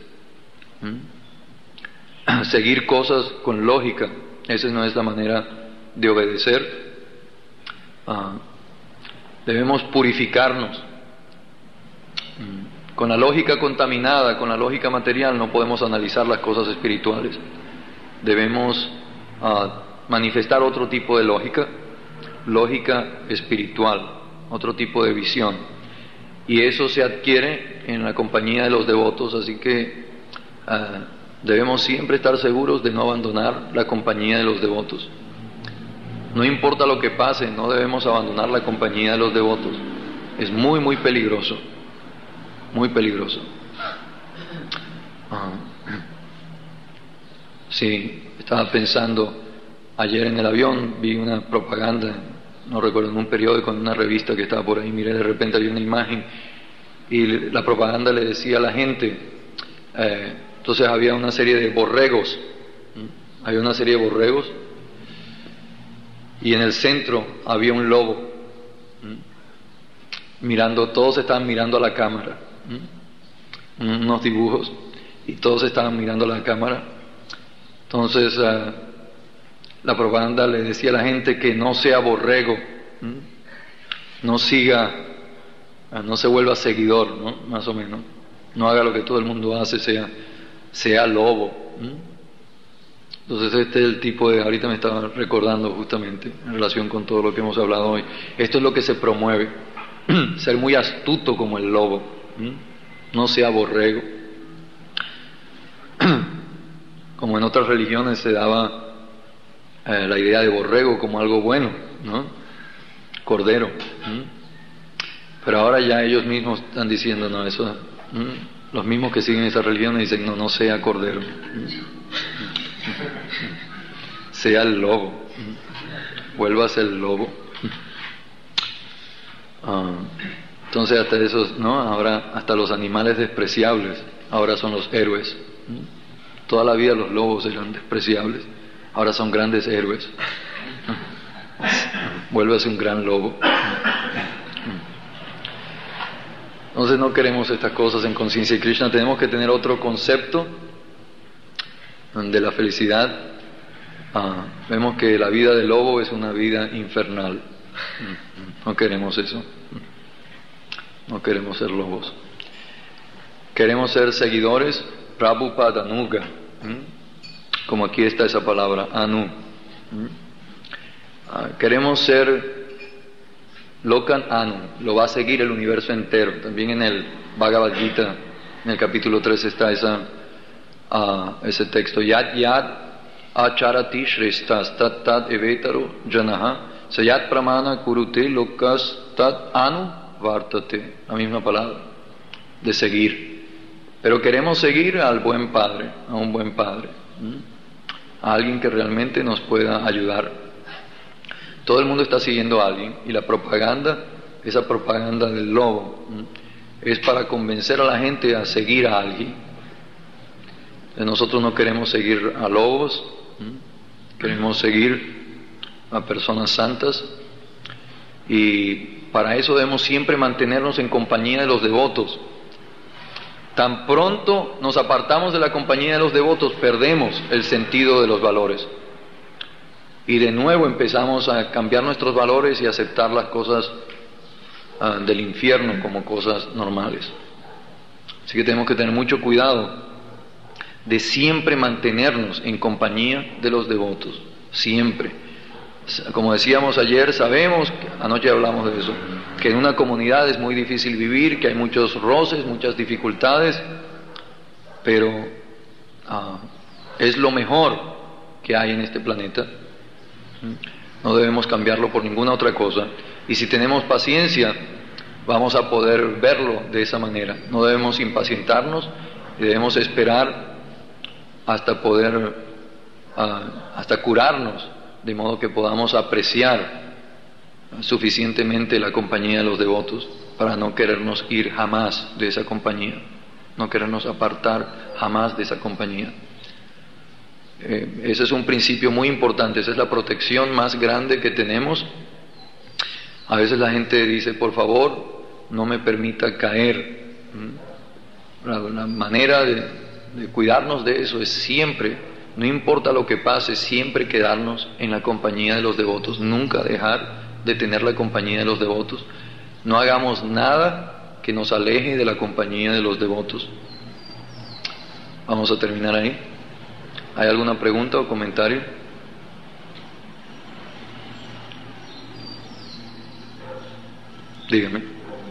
Seguir cosas con lógica, esa no es la manera de obedecer. Debemos purificarnos. Con la lógica contaminada, con la lógica material, no podemos analizar las cosas espirituales. Debemos manifestar otro tipo de lógica espiritual, otro tipo de visión. Y eso se adquiere en la compañía de los devotos, así que debemos siempre estar seguros de no abandonar la compañía de los devotos. No importa lo que pase, no debemos abandonar la compañía de los devotos. Es muy, muy peligroso. Muy peligroso. Sí, estaba pensando, ayer en el avión vi una propaganda, no recuerdo, en un periódico, en una revista que estaba por ahí, miré, de repente había una imagen y la propaganda le decía a la gente, entonces había una serie de borregos, y en el centro había un lobo, todos estaban mirando a la cámara, unos dibujos, y todos estaban mirando a la cámara. Entonces la propaganda le decía a la gente que no sea borrego, no siga, no se vuelva seguidor, ¿no? Más o menos, no haga lo que todo el mundo hace, sea lobo. Entonces este es el tipo de, ahorita me estaba recordando justamente en relación con todo lo que hemos hablado hoy, esto es lo que se promueve, ser muy astuto como el lobo, no sea borrego. Como en otras religiones se daba la idea de borrego como algo bueno, ¿no? Cordero. Pero ahora ya ellos mismos están diciendo, no, eso, los mismos que siguen esa religión dicen, no sea cordero, sea el lobo, vuélvase el lobo. Entonces hasta esos, ¿no? Ahora hasta los animales despreciables ahora son los héroes. Toda la vida los lobos eran despreciables, ahora son grandes héroes. Vuélvase un gran lobo. Entonces no queremos estas cosas en conciencia de Krishna, tenemos que tener otro concepto de la felicidad. Vemos que la vida del lobo es una vida infernal. No queremos eso. No queremos ser lobos. Queremos ser seguidores, Prabhupada Anuga, como aquí está esa palabra, Anu. Queremos ser Lokan Anu, lo va a seguir el universo entero. También en el Bhagavad Gita, en el capítulo 3 está ese texto, Yat acharati shrestas tat tat evetaro janaha sayat pramana kurute lokas tat anu vartate, la misma palabra, de seguir. Pero queremos seguir al buen padre, a un buen padre, a alguien que realmente nos pueda ayudar. Todo el mundo está siguiendo a alguien, y la propaganda, esa propaganda del lobo, es para convencer a la gente a seguir a alguien. Nosotros no queremos seguir a lobos, queremos seguir a personas santas, y para eso debemos siempre mantenernos en compañía de los devotos. Tan pronto nos apartamos de la compañía de los devotos, perdemos el sentido de los valores. Y de nuevo empezamos a cambiar nuestros valores y a aceptar las cosas del infierno como cosas normales. Así que tenemos que tener mucho cuidado de siempre mantenernos en compañía de los devotos, siempre. Como decíamos ayer, sabemos, anoche hablamos de eso, que en una comunidad es muy difícil vivir, que hay muchos roces, muchas dificultades, pero es lo mejor que hay en este planeta. No debemos cambiarlo por ninguna otra cosa, y si tenemos paciencia vamos a poder verlo de esa manera. No debemos impacientarnos y debemos esperar hasta poder hasta curarnos, de modo que podamos apreciar suficientemente la compañía de los devotos para no querernos ir jamás de esa compañía, no querernos apartar jamás de esa compañía. Ese es un principio muy importante, esa es la protección más grande que tenemos. A veces la gente dice, por favor, no me permita caer. La manera de cuidarnos de eso es siempre, no importa lo que pase, siempre quedarnos en la compañía de los devotos, nunca dejar de tener la compañía de los devotos. No hagamos nada que nos aleje de la compañía de los devotos. Vamos a terminar ahí. ¿Hay alguna pregunta o comentario? Dígame.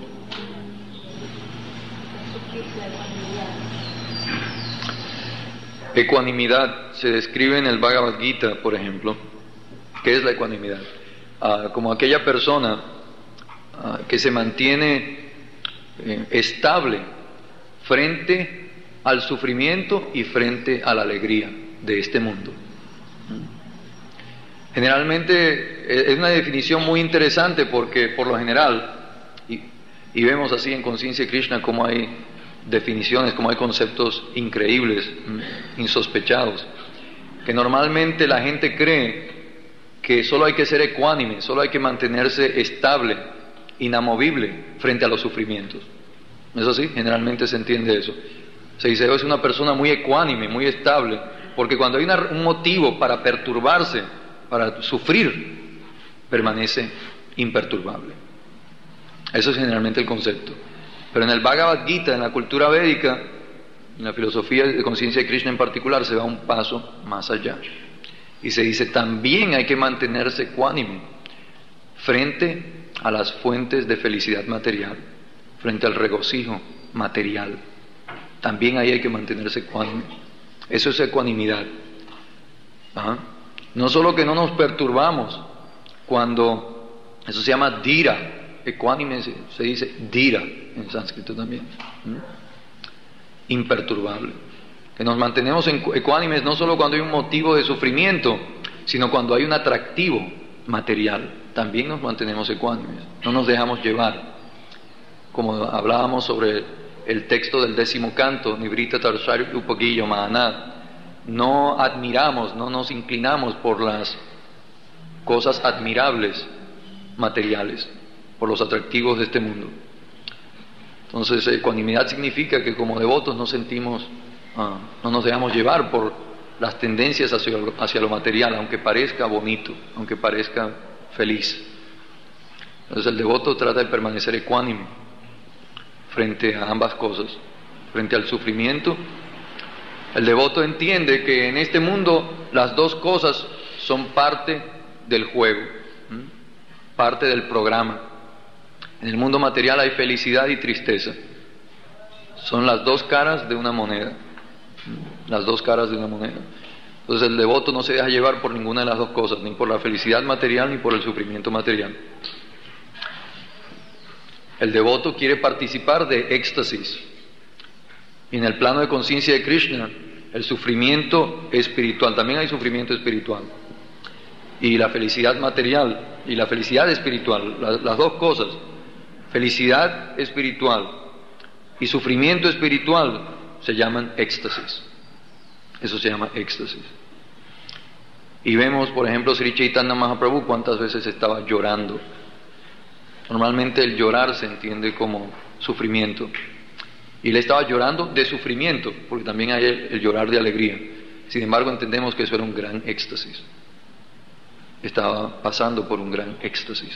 Ecuanimidad se describe en el Bhagavad Gita, por ejemplo. ¿Qué es la ecuanimidad? Como aquella persona que se mantiene estable frente al sufrimiento y frente a la alegría de este mundo. Generalmente es una definición muy interesante porque por lo general Y vemos así en Conciencia de Krishna cómo hay definiciones, cómo hay conceptos increíbles, insospechados, que normalmente la gente cree que solo hay que ser ecuánime, solo hay que mantenerse estable, inamovible frente a los sufrimientos. ¿No es así? Generalmente se entiende eso. Se dice, es una persona muy ecuánime, muy estable, porque cuando hay un motivo para perturbarse, para sufrir, permanece imperturbable. Eso es generalmente el concepto. Pero en el Bhagavad Gita, en la cultura védica, en la filosofía de Conciencia de Krishna en particular, se va un paso más allá. Y se dice, también hay que mantenerse ecuánime frente a las fuentes de felicidad material, frente al regocijo material. También ahí hay que mantenerse ecuánime. Eso es ecuanimidad. No solo que no nos perturbamos cuando, eso se llama dhira, ecuánime se dice dhira en sánscrito también, imperturbable. Que nos mantenemos ecuánimes no solo cuando hay un motivo de sufrimiento, sino cuando hay un atractivo material. También nos mantenemos ecuánimes, no nos dejamos llevar. Como hablábamos sobre el texto del 10º canto, Nivrita Tarshari Upagilya Mahanad, no admiramos, no nos inclinamos por las cosas admirables materiales, por los atractivos de este mundo. Entonces, ecuanimidad significa que como devotos no sentimos, no nos dejamos llevar por las tendencias hacia lo material, aunque parezca bonito, aunque parezca feliz. Entonces el devoto trata de permanecer ecuánime frente a ambas cosas, frente al sufrimiento. El devoto entiende que en este mundo las dos cosas son parte del juego, parte del programa. En el mundo material hay felicidad y tristeza. Son las dos caras de una moneda. Las dos caras de una moneda. Entonces el devoto no se deja llevar por ninguna de las dos cosas, ni por la felicidad material ni por el sufrimiento material. El devoto quiere participar de éxtasis. Y en el plano de conciencia de Krishna, el sufrimiento espiritual, también hay sufrimiento espiritual. Y la felicidad material y la felicidad espiritual, las dos cosas, felicidad espiritual y sufrimiento espiritual, se llaman éxtasis. Eso se llama éxtasis. Y vemos, por ejemplo, Sri Chaitanya Mahaprabhu cuántas veces estaba llorando. Normalmente el llorar se entiende como sufrimiento. Y él estaba llorando de sufrimiento, porque también hay el llorar de alegría. Sin embargo, entendemos que eso era un gran éxtasis. Estaba pasando por un gran éxtasis.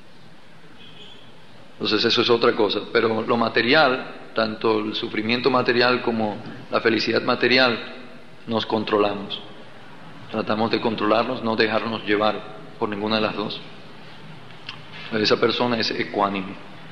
Entonces eso es otra cosa. Pero lo material, tanto el sufrimiento material como la felicidad material, nos controlamos. Tratamos de controlarnos, no dejarnos llevar por ninguna de las dos. Esa persona es ecuánime.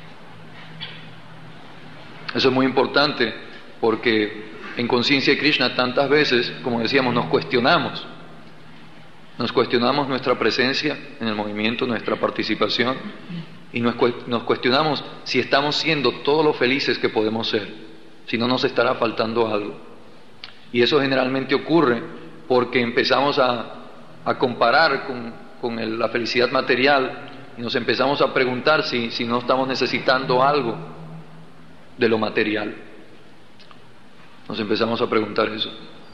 Eso es muy importante porque en conciencia de Krishna tantas veces, como decíamos, nos cuestionamos nuestra presencia en el movimiento, nuestra participación, y nos cuestionamos si estamos siendo todo lo felices que podemos ser, si no nos estará faltando algo. Y eso generalmente ocurre porque empezamos a comparar con la felicidad material y nos empezamos a preguntar si no estamos necesitando algo de lo material. Nos empezamos a preguntar eso.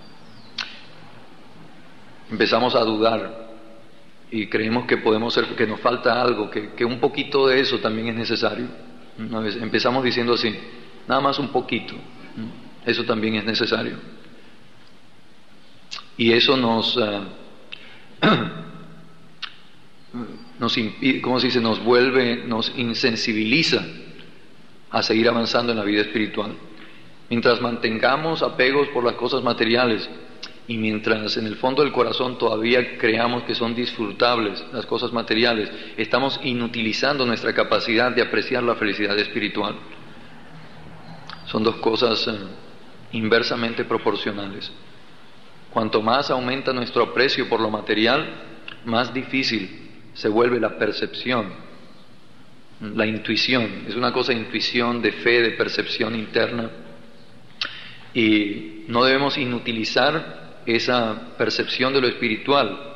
Empezamos a dudar y creemos que podemos ser, que nos falta algo, que un poquito de eso también es necesario. Una vez empezamos diciendo así, nada más un poquito, eso también es necesario. Y eso nos impide, ¿cómo se dice? Nos insensibiliza a seguir avanzando en la vida espiritual. Mientras mantengamos apegos por las cosas materiales y mientras en el fondo del corazón todavía creamos que son disfrutables las cosas materiales, estamos inutilizando nuestra capacidad de apreciar la felicidad espiritual. Son dos cosas inversamente proporcionales. Cuanto más aumenta nuestro aprecio por lo material, más difícil se vuelve la percepción, la intuición. Es una cosa de intuición, de fe, de percepción interna. Y no debemos inutilizar esa percepción de lo espiritual,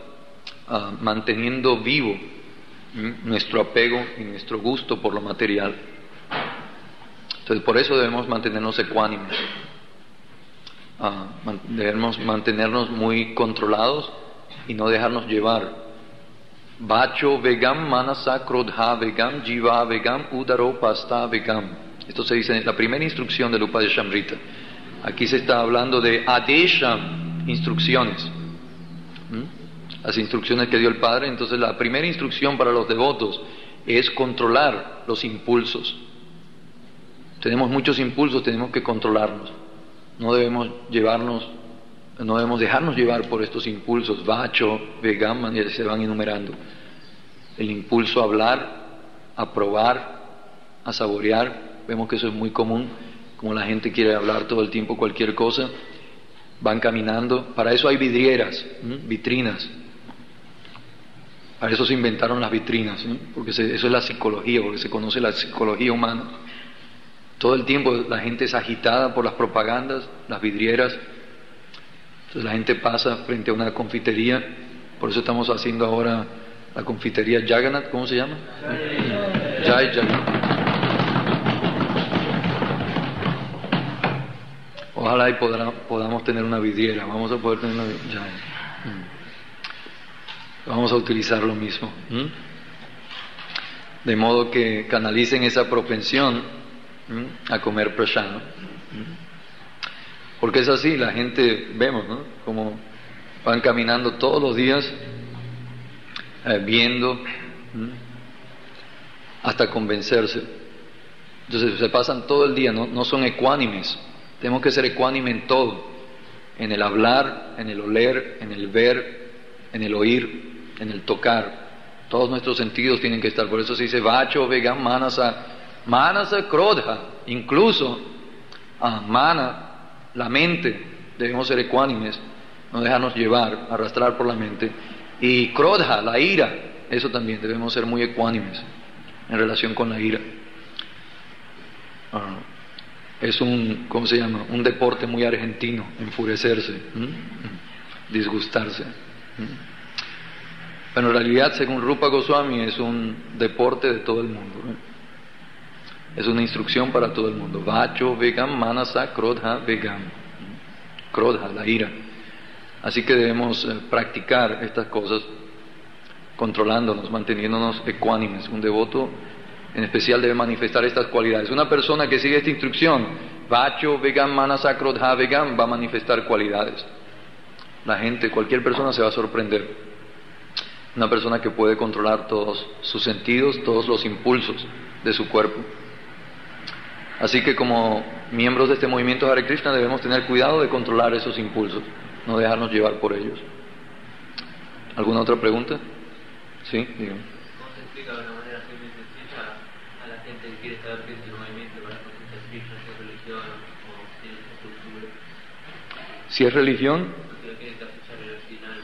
manteniendo vivo nuestro apego y nuestro gusto por lo material. Entonces por eso debemos mantenernos ecuánimes, debemos mantenernos muy controlados y no dejarnos llevar. Vacho vegam manasa krodha vegam jiva vegam udaro pasta vegam. Esto se dice en la primera instrucción del Upadeshamrita. Aquí se está hablando de adesha, instrucciones, las instrucciones que dio el Padre. Entonces la primera instrucción para los devotos es controlar los impulsos. Tenemos muchos impulsos, tenemos que controlarlos. No debemos dejarnos llevar por estos impulsos. Vacho, vegam, y se van enumerando. El impulso a hablar, a probar, a saborear. Vemos que eso es muy común. Como la gente quiere hablar todo el tiempo cualquier cosa, van caminando. Para eso hay vidrieras, vitrinas. Para eso se inventaron las vitrinas, porque eso es la psicología, porque se conoce la psicología humana. Todo el tiempo la gente es agitada por las propagandas, las vidrieras. Entonces la gente pasa frente a una confitería. Por eso estamos haciendo ahora la confitería Jagannath. ¿Cómo se llama? Jai Jagannath. Ojalá y podamos tener una vidriera. Vamos a poder tener una vidriera. Vamos a utilizar lo mismo. De modo que canalicen esa propensión a comer prashana. Porque es así, la gente, vemos, ¿no? Como van caminando todos los días, viendo, hasta convencerse. Entonces se pasan todo el día, no son ecuánimes. Tenemos que ser ecuánimes en todo, en el hablar, en el oler, en el ver, en el oír, en el tocar. Todos nuestros sentidos tienen que estar. Por eso se dice vacho vegam manasa krodha. Incluso mana, la mente, debemos ser ecuánimes, no dejarnos llevar, arrastrar por la mente. Y krodha, la ira, eso también debemos ser muy ecuánimes en relación con la ira. Es ¿cómo se llama? Un deporte muy argentino, enfurecerse, disgustarse. Pero en realidad, según Rupa Goswami, es un deporte de todo el mundo. Es una instrucción para todo el mundo. Vacho vegam manasa krodha vegam. Krodha, la ira. Así que debemos practicar estas cosas controlándonos, manteniéndonos ecuánimes. Un devoto en especial debe manifestar estas cualidades. Una persona que sigue esta instrucción, vacho vegam manasa krodha vegam, va a manifestar cualidades. La gente, cualquier persona se va a sorprender. Una persona que puede controlar todos sus sentidos, todos los impulsos de su cuerpo. Así que como miembros de este movimiento Hare Krishna debemos tener cuidado de controlar esos impulsos, no dejarnos llevar por ellos. ¿Alguna otra pregunta? Sí, dígame. ¿Cómo se explica de una manera así muy sencilla a la gente que quiere saber qué es el movimiento para conciencia Krishna, si es religión o si es cultura? Si es religión, Si lo quieren escuchar en el final.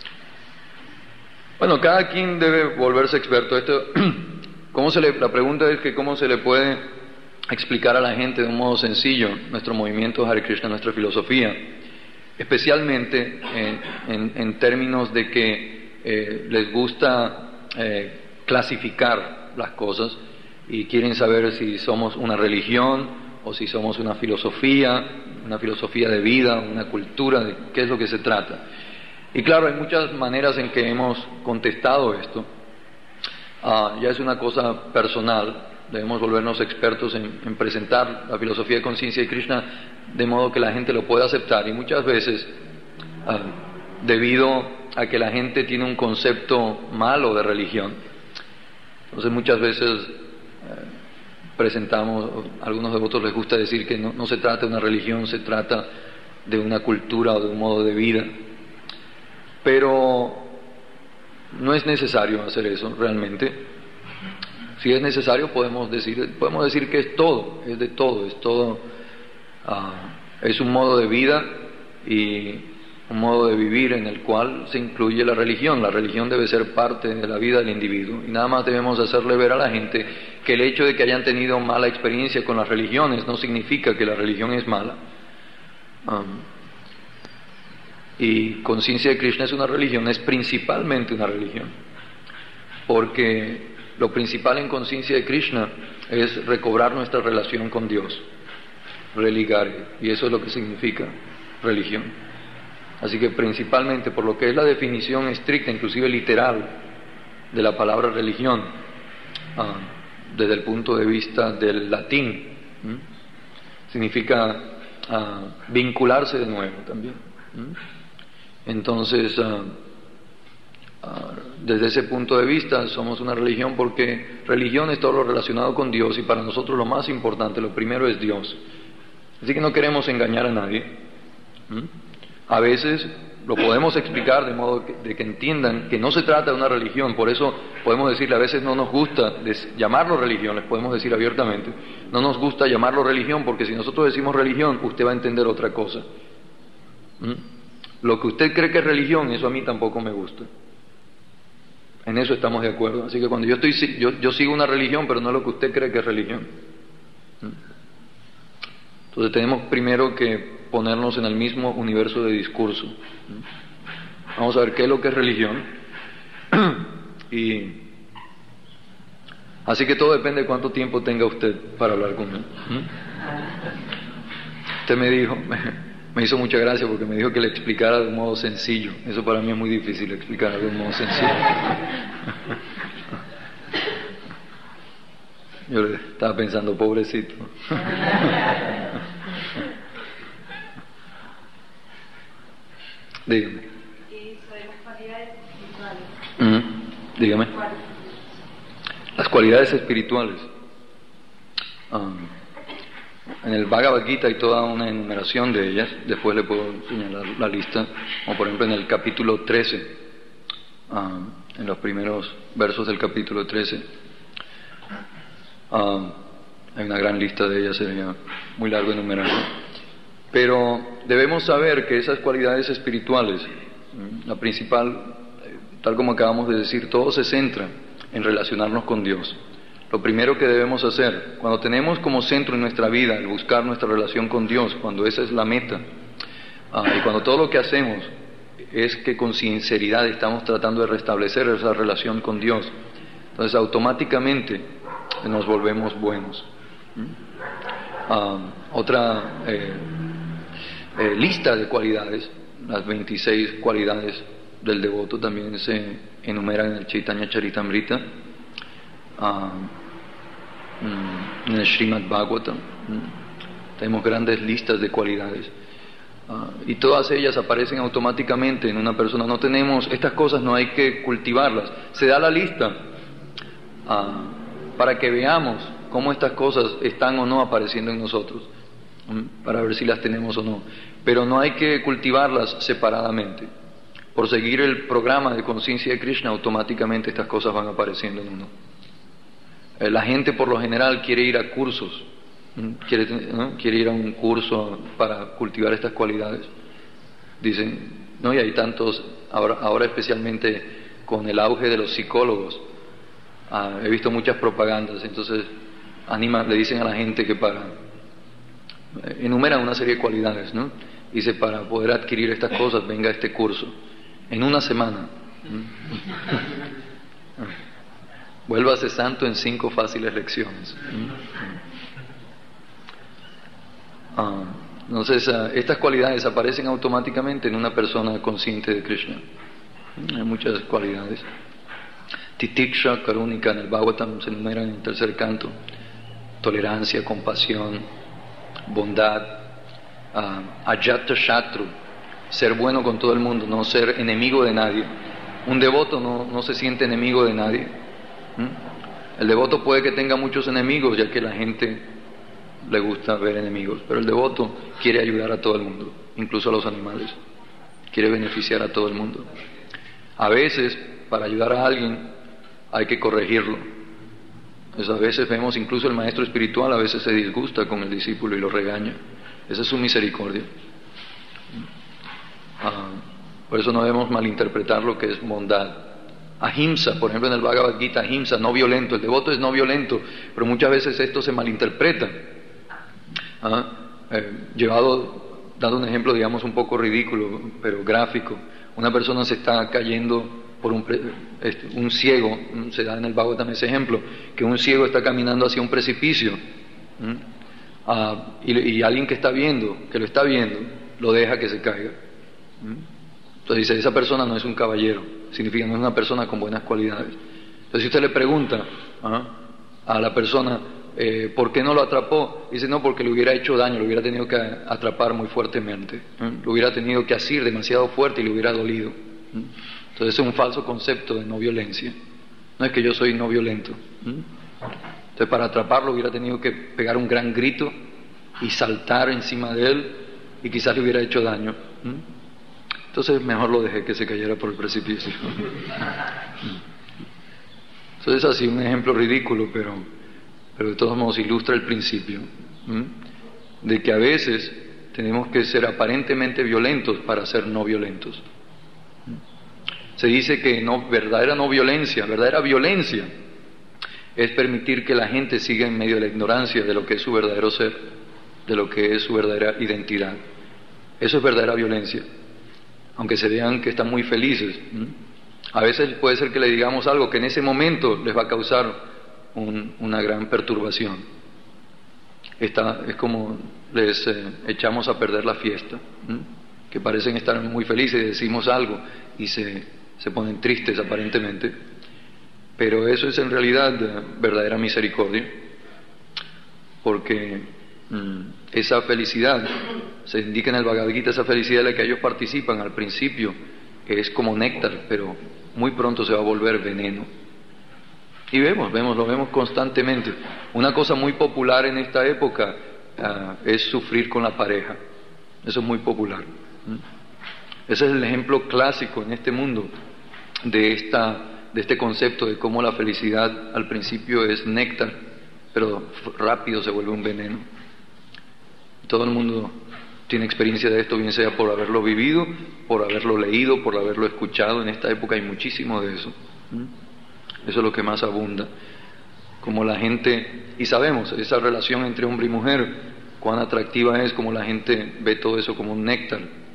bueno, cada quien debe volverse experto. La pregunta es que cómo se le puede explicar a la gente de un modo sencillo nuestro movimiento Hare Krishna, nuestra filosofía, especialmente en términos de que les gusta clasificar las cosas y quieren saber si somos una religión o si somos una filosofía de vida, una cultura, de qué es lo que se trata. Y claro, hay muchas maneras en que hemos contestado esto. Ya es una cosa personal. Debemos volvernos expertos en presentar la filosofía de conciencia de Krishna de modo que la gente lo pueda aceptar. Y muchas veces, debido a que la gente tiene un concepto malo de religión, entonces muchas veces presentamos, a algunos devotos les gusta decir que no se trata de una religión, se trata de una cultura o de un modo de vida. Pero no es necesario hacer eso realmente. Si es necesario podemos decir que es todo, es de todo, es un modo de vida y un modo de vivir en el cual se incluye la religión. La religión debe ser parte de la vida del individuo y nada más debemos hacerle ver a la gente que el hecho de que hayan tenido mala experiencia con las religiones no significa que la religión es mala. Y conciencia de Krishna es una religión, es principalmente una religión, porque lo principal en conciencia de Krishna es recobrar nuestra relación con Dios, religar, y eso es lo que significa religión. Así que principalmente, por lo que es la definición estricta, inclusive literal, de la palabra religión, desde el punto de vista del latín, significa vincularse de nuevo también. Entonces, desde ese punto de vista somos una religión, porque religión es todo lo relacionado con Dios, y para nosotros lo más importante, lo primero es Dios. Así que no queremos engañar a nadie. A veces lo podemos explicar de modo de que entiendan que no se trata de una religión. Por eso podemos decirle, a veces no nos gusta llamarlo religión, les podemos decir abiertamente, no nos gusta llamarlo religión, porque si nosotros decimos religión, usted va a entender otra cosa. Lo que usted cree que es religión, eso a mí tampoco me gusta. En eso estamos de acuerdo. Así que cuando yo sigo una religión, pero no es lo que usted cree que es religión. Entonces tenemos primero que ponernos en el mismo universo de discurso. Vamos a ver qué es lo que es religión. Y así que todo depende de cuánto tiempo tenga usted para hablar conmigo. Usted me dijo, me hizo mucha gracia porque me dijo que le explicara de un modo sencillo. Eso para mí es muy difícil, explicar de un modo sencillo. Yo estaba pensando, pobrecito. Dígame. Y sobre las cualidades espirituales. Dígame. Las cualidades espirituales. En el Bhagavad Gita hay toda una enumeración de ellas. Después le puedo señalar la lista. Como por ejemplo en el capítulo 13. En los primeros versos del capítulo 13. Hay una gran lista de ellas, sería muy largo enumerarlo. Pero debemos saber que esas cualidades espirituales, la principal, tal como acabamos de decir, todo se centra en relacionarnos con Dios. Lo primero que debemos hacer, cuando tenemos como centro en nuestra vida el buscar nuestra relación con Dios, cuando esa es la meta, y cuando todo lo que hacemos es que con sinceridad estamos tratando de restablecer esa relación con Dios, entonces automáticamente nos volvemos buenos. Otra lista de cualidades, las 26 cualidades del devoto, también se enumeran en el Chaitanya Charitamrita, en el Srimad Bhagavatam. Tenemos grandes listas de cualidades, y todas ellas aparecen automáticamente en una persona. No tenemos, estas cosas no hay que cultivarlas, se da la lista para que veamos cómo estas cosas están o no apareciendo en nosotros, para ver si las tenemos o no. Pero no hay que cultivarlas separadamente. Por seguir el programa de conciencia de Krishna, automáticamente estas cosas van apareciendo en uno. La gente por lo general quiere ir a cursos, quiere ir a un curso para cultivar estas cualidades. Dicen, no, y hay tantos, ahora especialmente con el auge de los psicólogos, he visto muchas propagandas, entonces le dicen a la gente que enumeran una serie de cualidades, ¿no? Dice, para poder adquirir estas cosas, venga a este curso, en una semana. Vuélvase santo en 5 fáciles lecciones. Entonces, estas cualidades aparecen automáticamente en una persona consciente de Krishna. Hay muchas cualidades. Titiksha, Karunika, en el Bhagavatam se enumeran en el tercer canto. Tolerancia, compasión, bondad, Ajata Shatru, ser bueno con todo el mundo, no ser enemigo de nadie. Un devoto no se siente enemigo de nadie. El devoto puede que tenga muchos enemigos, ya que la gente le gusta ver enemigos, pero el devoto quiere ayudar a todo el mundo, incluso a los animales, quiere beneficiar a todo el mundo. A veces, para ayudar a alguien, hay que corregirlo. Pues a veces vemos incluso el maestro espiritual, a veces se disgusta con el discípulo y lo regaña. Esa es su misericordia. Por eso no debemos malinterpretar lo que es bondad. Ahimsa, por ejemplo en el Bhagavad Gita, ahimsa, no violento. El devoto es no violento, pero muchas veces esto se malinterpreta. Dando un ejemplo, digamos, un poco ridículo, pero gráfico. Una persona se está cayendo por un ciego, se da en el Bhagavatam ese ejemplo, que un ciego está caminando hacia un precipicio, y alguien que lo está viendo, lo deja que se caiga. Entonces dice, esa persona no es un caballero, significa no es una persona con buenas cualidades. Entonces si usted le pregunta a la persona, ¿por qué no lo atrapó? Dice, no, porque le hubiera hecho daño, lo hubiera tenido que atrapar muy fuertemente, lo hubiera tenido que asir demasiado fuerte y le hubiera dolido. Entonces es un falso concepto de no violencia. No es que yo soy no violento. Entonces para atraparlo hubiera tenido que pegar un gran grito y saltar encima de él y quizás le hubiera hecho daño. Entonces mejor lo dejé que se cayera por el precipicio. Entonces así un ejemplo ridículo, pero de todos modos ilustra el principio de que a veces tenemos que ser aparentemente violentos para ser no violentos. Se dice que verdadera violencia es permitir que la gente siga en medio de la ignorancia de lo que es su verdadero ser, de lo que es su verdadera identidad. Eso es verdadera violencia, aunque se vean que están muy felices. A veces puede ser que le digamos algo que en ese momento les va a causar una gran perturbación. Es como les echamos a perder la fiesta, que parecen estar muy felices y decimos algo y se ponen tristes aparentemente, pero eso es en realidad verdadera misericordia, porque esa felicidad, se indica en el Bhagavad Gita, esa felicidad de la que ellos participan al principio es como néctar, pero muy pronto se va a volver veneno. Y lo vemos constantemente. Una cosa muy popular en esta época es sufrir con la pareja. Eso es muy popular. Ese es el ejemplo clásico en este mundo de este concepto de cómo la felicidad al principio es néctar, pero rápido se vuelve un veneno. Todo el mundo tiene experiencia de esto, bien sea por haberlo vivido, por haberlo leído, por haberlo escuchado. En esta época hay muchísimo de eso. Eso es lo que más abunda. Como la gente, y sabemos, esa relación entre hombre y mujer, cuán atractiva es, como la gente ve todo eso como un néctar.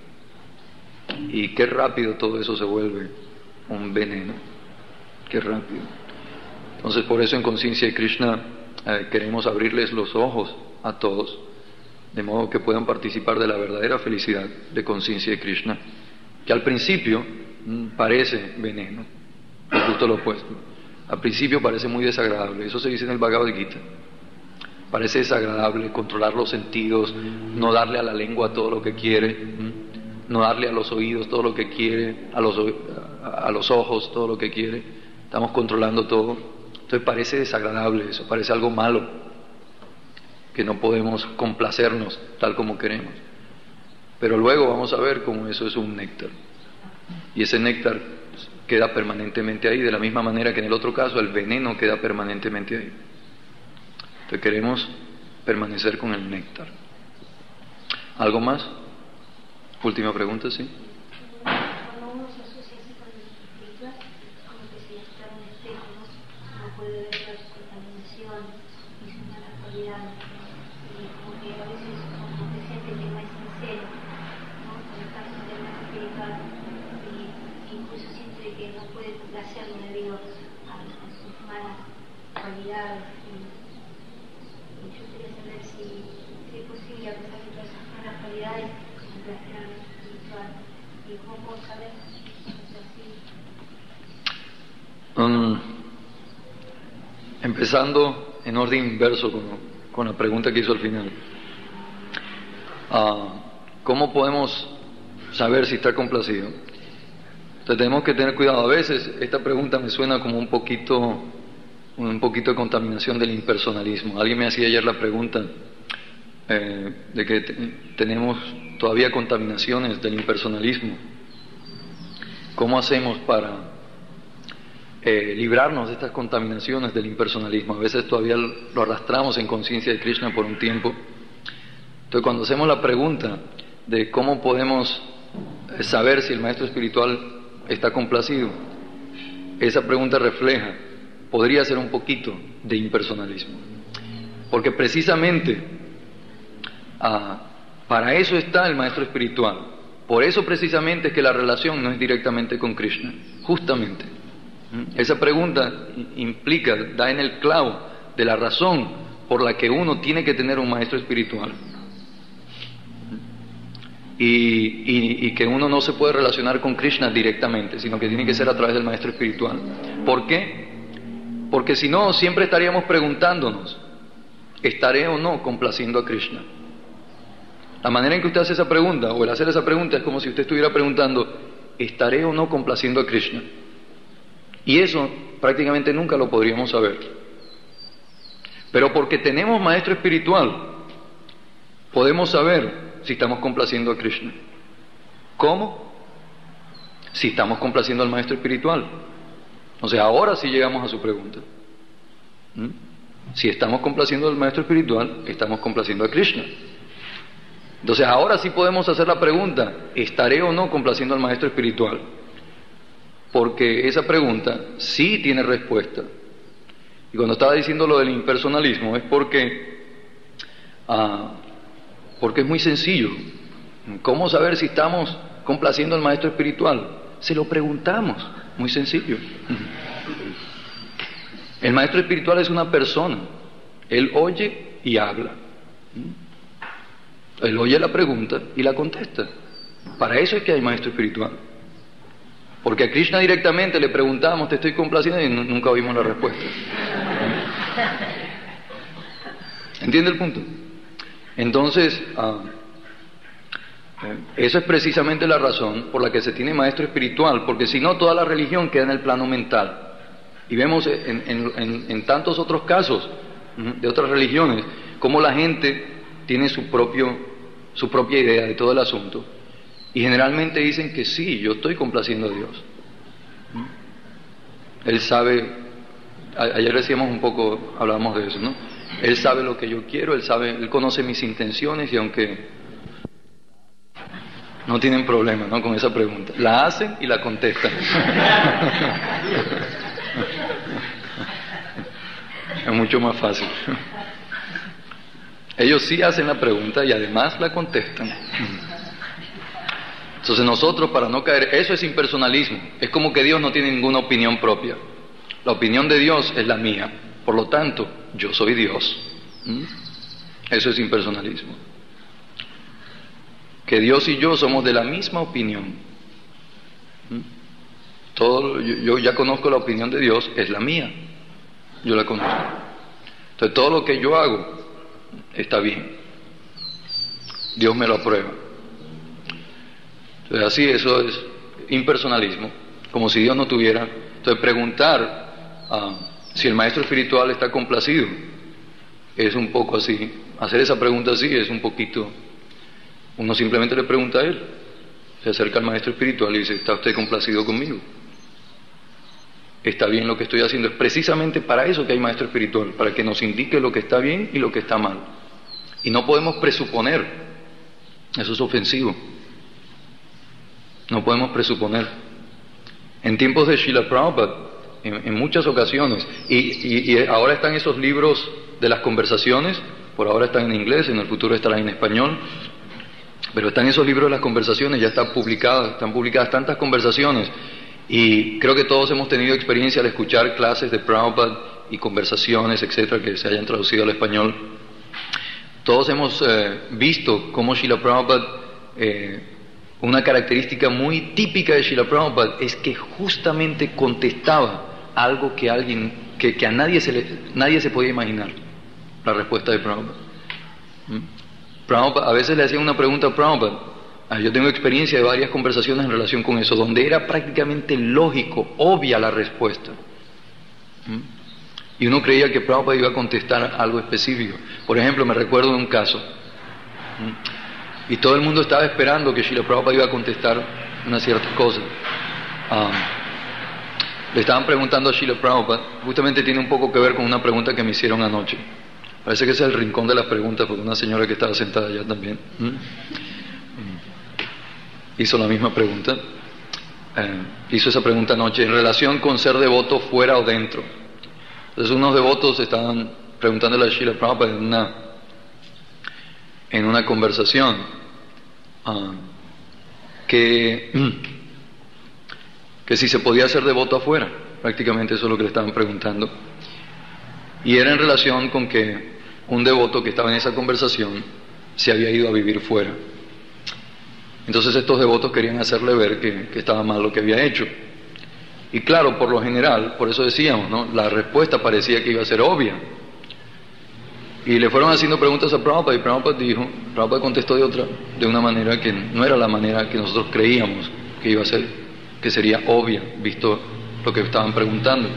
Y qué rápido todo eso se vuelve un veneno. Qué rápido. Entonces, por eso en Conciencia de Krishna queremos abrirles los ojos a todos, de modo que puedan participar de la verdadera felicidad de Conciencia de Krishna, que al principio parece veneno, es justo lo opuesto. Al principio parece muy desagradable, eso se dice en el Bhagavad Gita. Parece desagradable controlar los sentidos, no darle a la lengua todo lo que quiere, no darle a los oídos todo lo que quiere, a los ojos todo lo que quiere. Estamos controlando todo. Entonces parece desagradable eso, parece algo malo, que no podemos complacernos tal como queremos. Pero luego vamos a ver cómo eso es un néctar. Y ese néctar queda permanentemente ahí, de la misma manera que en el otro caso el veneno queda permanentemente ahí. Entonces queremos permanecer con el néctar. ¿Algo más? Última pregunta, ¿sí? Cuando uno se asocia así con el espiritual, como que si está en un espejo, no puede ver toda su contaminación y sus malas cualidades. Y como que a veces como que siente que no es sincero, ¿no? Con el caso del mundo espiritual, y incluso siente que no puede complacerlo debido a sus malas cualidades. Y yo quería saber si es posible, a pesar de todas esas malas cualidades, complacer al espiritual. ¿Y cómo puedo saber si es así? Empezando en orden inverso con la pregunta que hizo al final. ¿Cómo podemos saber si está complacido? Entonces tenemos que tener cuidado. A veces esta pregunta me suena como un poquito de contaminación del impersonalismo. Alguien me hacía ayer la pregunta de que tenemos todavía contaminaciones del impersonalismo. ¿Cómo hacemos para librarnos de estas contaminaciones del impersonalismo? A veces todavía lo arrastramos en Conciencia de Krishna por un tiempo. Entonces cuando hacemos la pregunta de cómo podemos saber si el maestro espiritual está complacido, esa pregunta podría ser un poquito de impersonalismo, porque precisamente para eso está el maestro espiritual. Por eso precisamente es que la relación no es directamente con Krishna. justamente. Esa pregunta implica, da en el clavo de la razón por la que uno tiene que tener un maestro espiritual. Y que uno no se puede relacionar con Krishna directamente, sino que tiene que ser a través del maestro espiritual. ¿Por qué? Porque si no, siempre estaríamos preguntándonos, ¿estaré o no complaciendo a Krishna? La manera en que usted hace esa pregunta, o el hacer esa pregunta, es como si usted estuviera preguntando, ¿estaré o no complaciendo a Krishna? Y eso prácticamente nunca lo podríamos saber. Pero porque tenemos maestro espiritual, podemos saber si estamos complaciendo a Krishna. ¿Cómo? Si estamos complaciendo al maestro espiritual. O sea, ahora sí llegamos a su pregunta. Si estamos complaciendo al maestro espiritual, estamos complaciendo a Krishna. Entonces ahora sí podemos hacer la pregunta, ¿estaré o no complaciendo al maestro espiritual? Porque esa pregunta sí tiene respuesta. Y cuando estaba diciendo lo del impersonalismo es porque es muy sencillo. ¿Cómo saber si estamos complaciendo al maestro espiritual? Se lo preguntamos, muy sencillo. El maestro espiritual es una persona, él oye y habla. Él oye la pregunta y la contesta. Para eso es que hay maestro espiritual. Porque a Krishna directamente le preguntamos, ¿te estoy complaciendo? Y nunca oímos la respuesta. ¿Entiende el punto? Entonces, eso es precisamente la razón por la que se tiene maestro espiritual, porque si no, toda la religión queda en el plano mental. Y vemos en tantos otros casos de otras religiones, cómo la gente tiene su propia idea de todo el asunto. Y generalmente dicen que sí, yo estoy complaciendo a Dios. Él sabe, ayer decíamos un poco, hablábamos de eso, ¿no? Él sabe lo que yo quiero, Él conoce mis intenciones y aunque no tienen problema, ¿no?, con esa pregunta. La hacen y la contestan. Es mucho más fácil. Ellos sí hacen la pregunta y además la contestan. Entonces nosotros, para no caer, eso es impersonalismo. Es como que Dios no tiene ninguna opinión propia. La opinión de Dios es la mía. Por lo tanto, yo soy Dios. Eso es impersonalismo. Que Dios y yo somos de la misma opinión. Yo ya conozco la opinión de Dios, es la mía. Yo la conozco. Entonces todo lo que yo hago está bien. Dios me lo aprueba. Entonces así, eso es impersonalismo, como si Dios no tuviera. Entonces preguntar si el maestro espiritual está complacido es un poco así. Hacer esa pregunta así es un poquito. Uno simplemente le pregunta a él. Se acerca al maestro espiritual y dice, ¿está usted complacido conmigo? ¿Está bien lo que estoy haciendo? Es precisamente para eso que hay maestro espiritual, para que nos indique lo que está bien y lo que está mal. Y no podemos presuponer. Eso es ofensivo. No podemos presuponer. En tiempos de Srila Prabhupada, en muchas ocasiones, y ahora están esos libros de las conversaciones, por ahora están en inglés, en el futuro estarán en español, pero están esos libros de las conversaciones, ya están publicadas tantas conversaciones, y creo que todos hemos tenido experiencia al escuchar clases de Prabhupada y conversaciones, etcétera, que se hayan traducido al español. Todos hemos visto cómo Srila Prabhupada, una característica muy típica de Srila Prabhupada es que justamente contestaba algo que a nadie se podía imaginar, la respuesta de Prabhupada. Prabhupada, a veces le hacían una pregunta a Prabhupada. Yo tengo experiencia de varias conversaciones en relación con eso, donde era prácticamente lógico, obvia la respuesta. Y uno creía que Prabhupada iba a contestar algo específico. Por ejemplo, me recuerdo de un caso. Y todo el mundo estaba esperando que Srila Prabhupada iba a contestar unas ciertas cosas. Le estaban preguntando a Srila Prabhupada, justamente tiene un poco que ver con una pregunta que me hicieron anoche. Parece que ese es el rincón de las preguntas, porque una señora que estaba sentada allá también hizo la misma pregunta. Hizo esa pregunta anoche en relación con ser devoto fuera o dentro. Entonces unos devotos estaban preguntándole a Srila Prabhupada en una conversación que que si se podía ser devoto afuera, prácticamente eso es lo que le estaban preguntando. Y era en relación con que un devoto que estaba en esa conversación se había ido a vivir fuera. Entonces estos devotos querían hacerle ver que estaba mal lo que había hecho. Y claro, por lo general, por eso decíamos, ¿no? La respuesta parecía que iba a ser obvia. Y le fueron haciendo preguntas a Prabhupada y Prabhupada contestó de una manera que no era la manera que nosotros creíamos que iba a ser, que sería obvia, visto lo que estaban preguntando.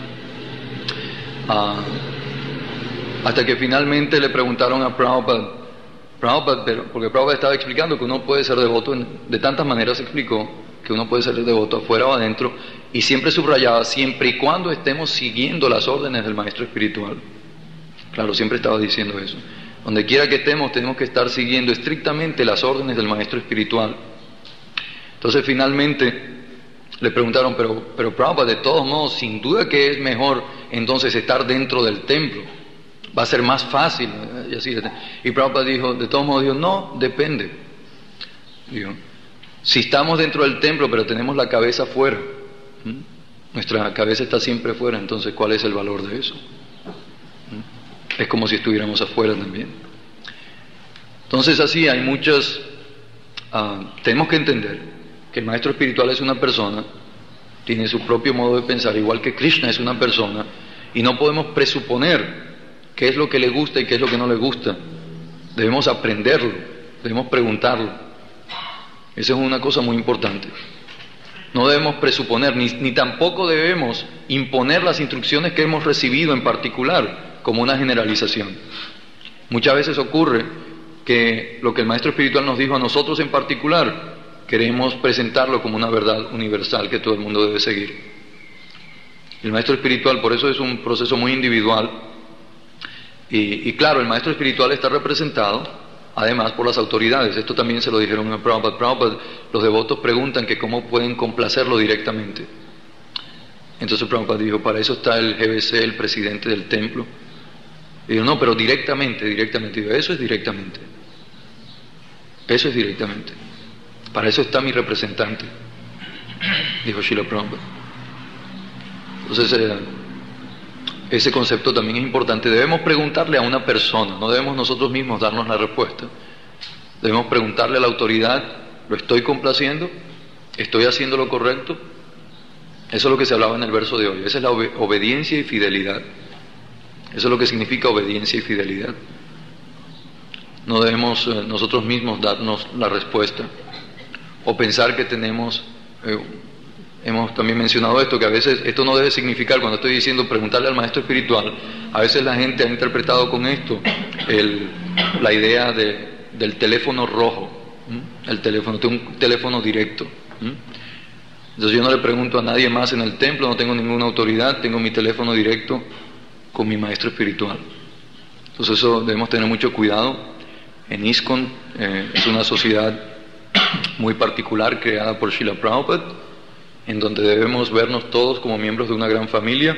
Hasta que finalmente le preguntaron a Prabhupada, porque Prabhupada estaba explicando que uno puede ser devoto, de tantas maneras explicó que uno puede ser devoto afuera o adentro, y siempre subrayaba, siempre y cuando estemos siguiendo las órdenes del maestro espiritual. Claro, siempre estaba diciendo eso. Donde quiera que estemos, tenemos que estar siguiendo estrictamente las órdenes del maestro espiritual. Entonces finalmente le preguntaron, pero Prabhupada, de todos modos, sin duda que es mejor entonces estar dentro del templo. Va a ser más fácil. Y así. Y Prabhupada dijo, de todos modos, no, depende. Dijo, si estamos dentro del templo, pero tenemos la cabeza fuera, nuestra cabeza está siempre fuera, entonces ¿cuál es el valor de eso? Es como si estuviéramos afuera también. Entonces así hay muchas... tenemos que entender que el maestro espiritual es una persona, tiene su propio modo de pensar, igual que Krishna es una persona, y no podemos presuponer qué es lo que le gusta y qué es lo que no le gusta. Debemos aprenderlo, debemos preguntarlo. Esa es una cosa muy importante. No debemos presuponer, ni tampoco debemos imponer las instrucciones que hemos recibido en particular, como una generalización. Muchas veces ocurre que lo que el maestro espiritual nos dijo a nosotros en particular, queremos presentarlo como una verdad universal que todo el mundo debe seguir. El maestro espiritual, por eso es un proceso muy individual, y claro, el maestro espiritual está representado además por las autoridades. Esto también se lo dijeron a Prabhupada. Los devotos preguntan que cómo pueden complacerlo directamente. Entonces Prabhupada dijo, para eso está el GBC, el presidente del templo. Y dijo, no, pero directamente. Digo, eso es directamente. Para eso está mi representante, dijo Srila Prabhupada. Entonces, ese concepto también es importante. Debemos preguntarle a una persona, no debemos nosotros mismos darnos la respuesta. Debemos preguntarle a la autoridad, ¿lo estoy complaciendo? ¿Estoy haciendo lo correcto? Eso es lo que se hablaba en el verso de hoy. Esa es la obediencia y fidelidad. Eso es lo que significa obediencia y fidelidad. No debemos nosotros mismos darnos la respuesta o pensar que tenemos... hemos también mencionado esto, que a veces esto no debe significar, cuando estoy diciendo preguntarle al maestro espiritual, a veces la gente ha interpretado con esto la idea del teléfono rojo, tengo un teléfono directo. Entonces yo no le pregunto a nadie más en el templo, no tengo ninguna autoridad, tengo mi teléfono directo con mi maestro espiritual. Entonces eso debemos tener mucho cuidado. En ISKCON es una sociedad muy particular creada por Srila Prabhupada, en donde debemos vernos todos como miembros de una gran familia,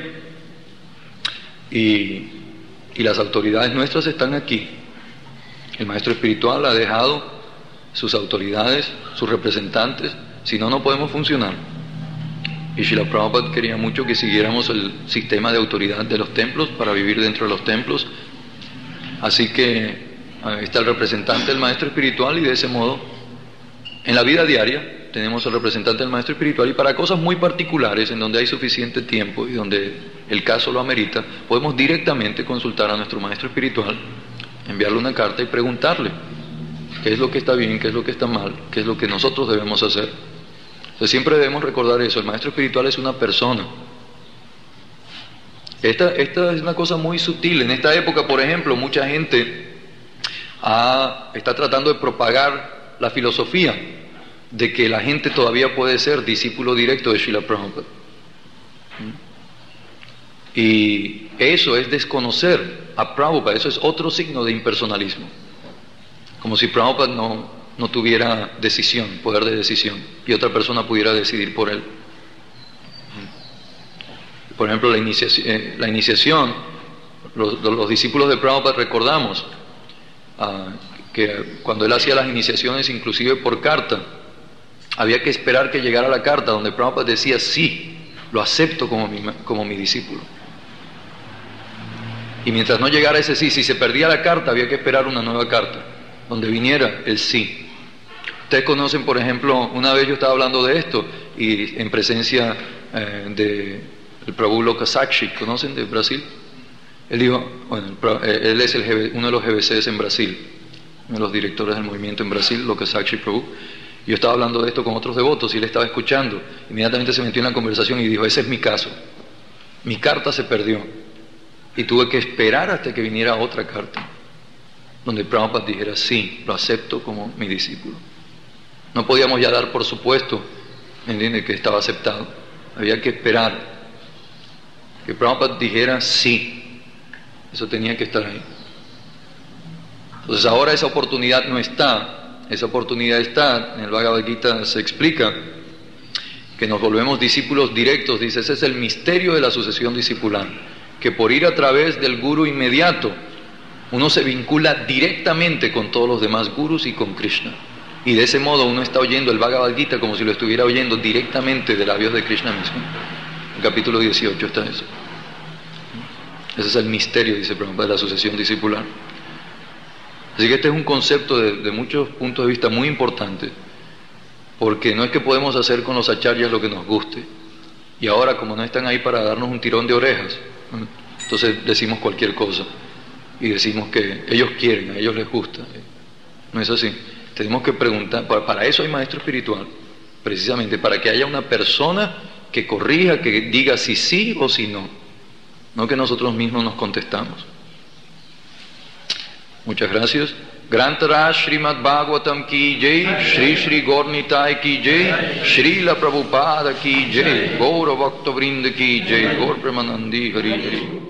y las autoridades nuestras están aquí. El maestro espiritual ha dejado sus autoridades, sus representantes, si no, no podemos funcionar. Y Srila Prabhupada quería mucho que siguiéramos el sistema de autoridad de los templos para vivir dentro de los templos. Así que está el representante del maestro espiritual, y de ese modo, en la vida diaria, tenemos al representante del maestro espiritual, y para cosas muy particulares, en donde hay suficiente tiempo y donde el caso lo amerita, podemos directamente consultar a nuestro maestro espiritual, enviarle una carta y preguntarle qué es lo que está bien, qué es lo que está mal, qué es lo que nosotros debemos hacer. Entonces siempre debemos recordar eso, el maestro espiritual es una persona. Esta es una cosa muy sutil. En esta época, por ejemplo, mucha gente está tratando de propagar la filosofía de que la gente todavía puede ser discípulo directo de Srila Prabhupada. Y eso es desconocer a Prabhupada, eso es otro signo de impersonalismo. Como si Prabhupada no tuviera decisión, poder de decisión, y otra persona pudiera decidir por él. Por ejemplo, la iniciación, los discípulos de Prabhupada recordamos que cuando él hacía las iniciaciones inclusive por carta, había que esperar que llegara la carta donde Prabhupada decía, sí, lo acepto como mi discípulo. Y mientras no llegara ese sí, si se perdía la carta, había que esperar una nueva carta, donde viniera el sí. Ustedes conocen, por ejemplo, una vez yo estaba hablando de esto, y en presencia del Prabhu Lokasakshi, ¿conocen de Brasil? Él dijo, bueno, él es uno de los GBCs en Brasil, uno de los directores del movimiento en Brasil, Lokasakshi Prabhu. Yo estaba hablando de esto con otros devotos y él estaba escuchando. Inmediatamente se metió en la conversación y dijo, ese es mi caso. Mi carta se perdió y tuve que esperar hasta que viniera otra carta, donde Prabhupada dijera, sí, lo acepto como mi discípulo. No podíamos ya dar por supuesto, ¿entiende?, que estaba aceptado. Había que esperar que Prabhupada dijera sí. Eso tenía que estar ahí. Entonces ahora esa oportunidad no está. Esa oportunidad está. En el Bhagavad Gita se explica que nos volvemos discípulos directos. Dice, ese es el misterio de la sucesión discipular, que por ir a través del guru inmediato uno se vincula directamente con todos los demás gurus y con Krishna. Y de ese modo uno está oyendo el Bhagavad Gita como si lo estuviera oyendo directamente de labios de Krishna mismo. En el capítulo 18 está eso. Ese es el misterio, dice Prabhupada, de la sucesión discipular. Así que este es un concepto de muchos puntos de vista muy importante, porque no es que podemos hacer con los acharyas lo que nos guste, y ahora como no están ahí para darnos un tirón de orejas, entonces decimos cualquier cosa, y decimos que ellos quieren, a ellos les gusta. No es así. Tenemos que preguntar, para eso hay maestro espiritual, precisamente para que haya una persona que corrija, que diga si sí o si no, no que nosotros mismos nos contestamos. Muchas gracias. Grantara Srimad Bhagavatam ki jai, Shri Shri Gaur Nitai ki jai, Srila Prabhupada ki jai, Gaura Bhakta Vrinda ki jai, Gaur Premanandi Hari Hari.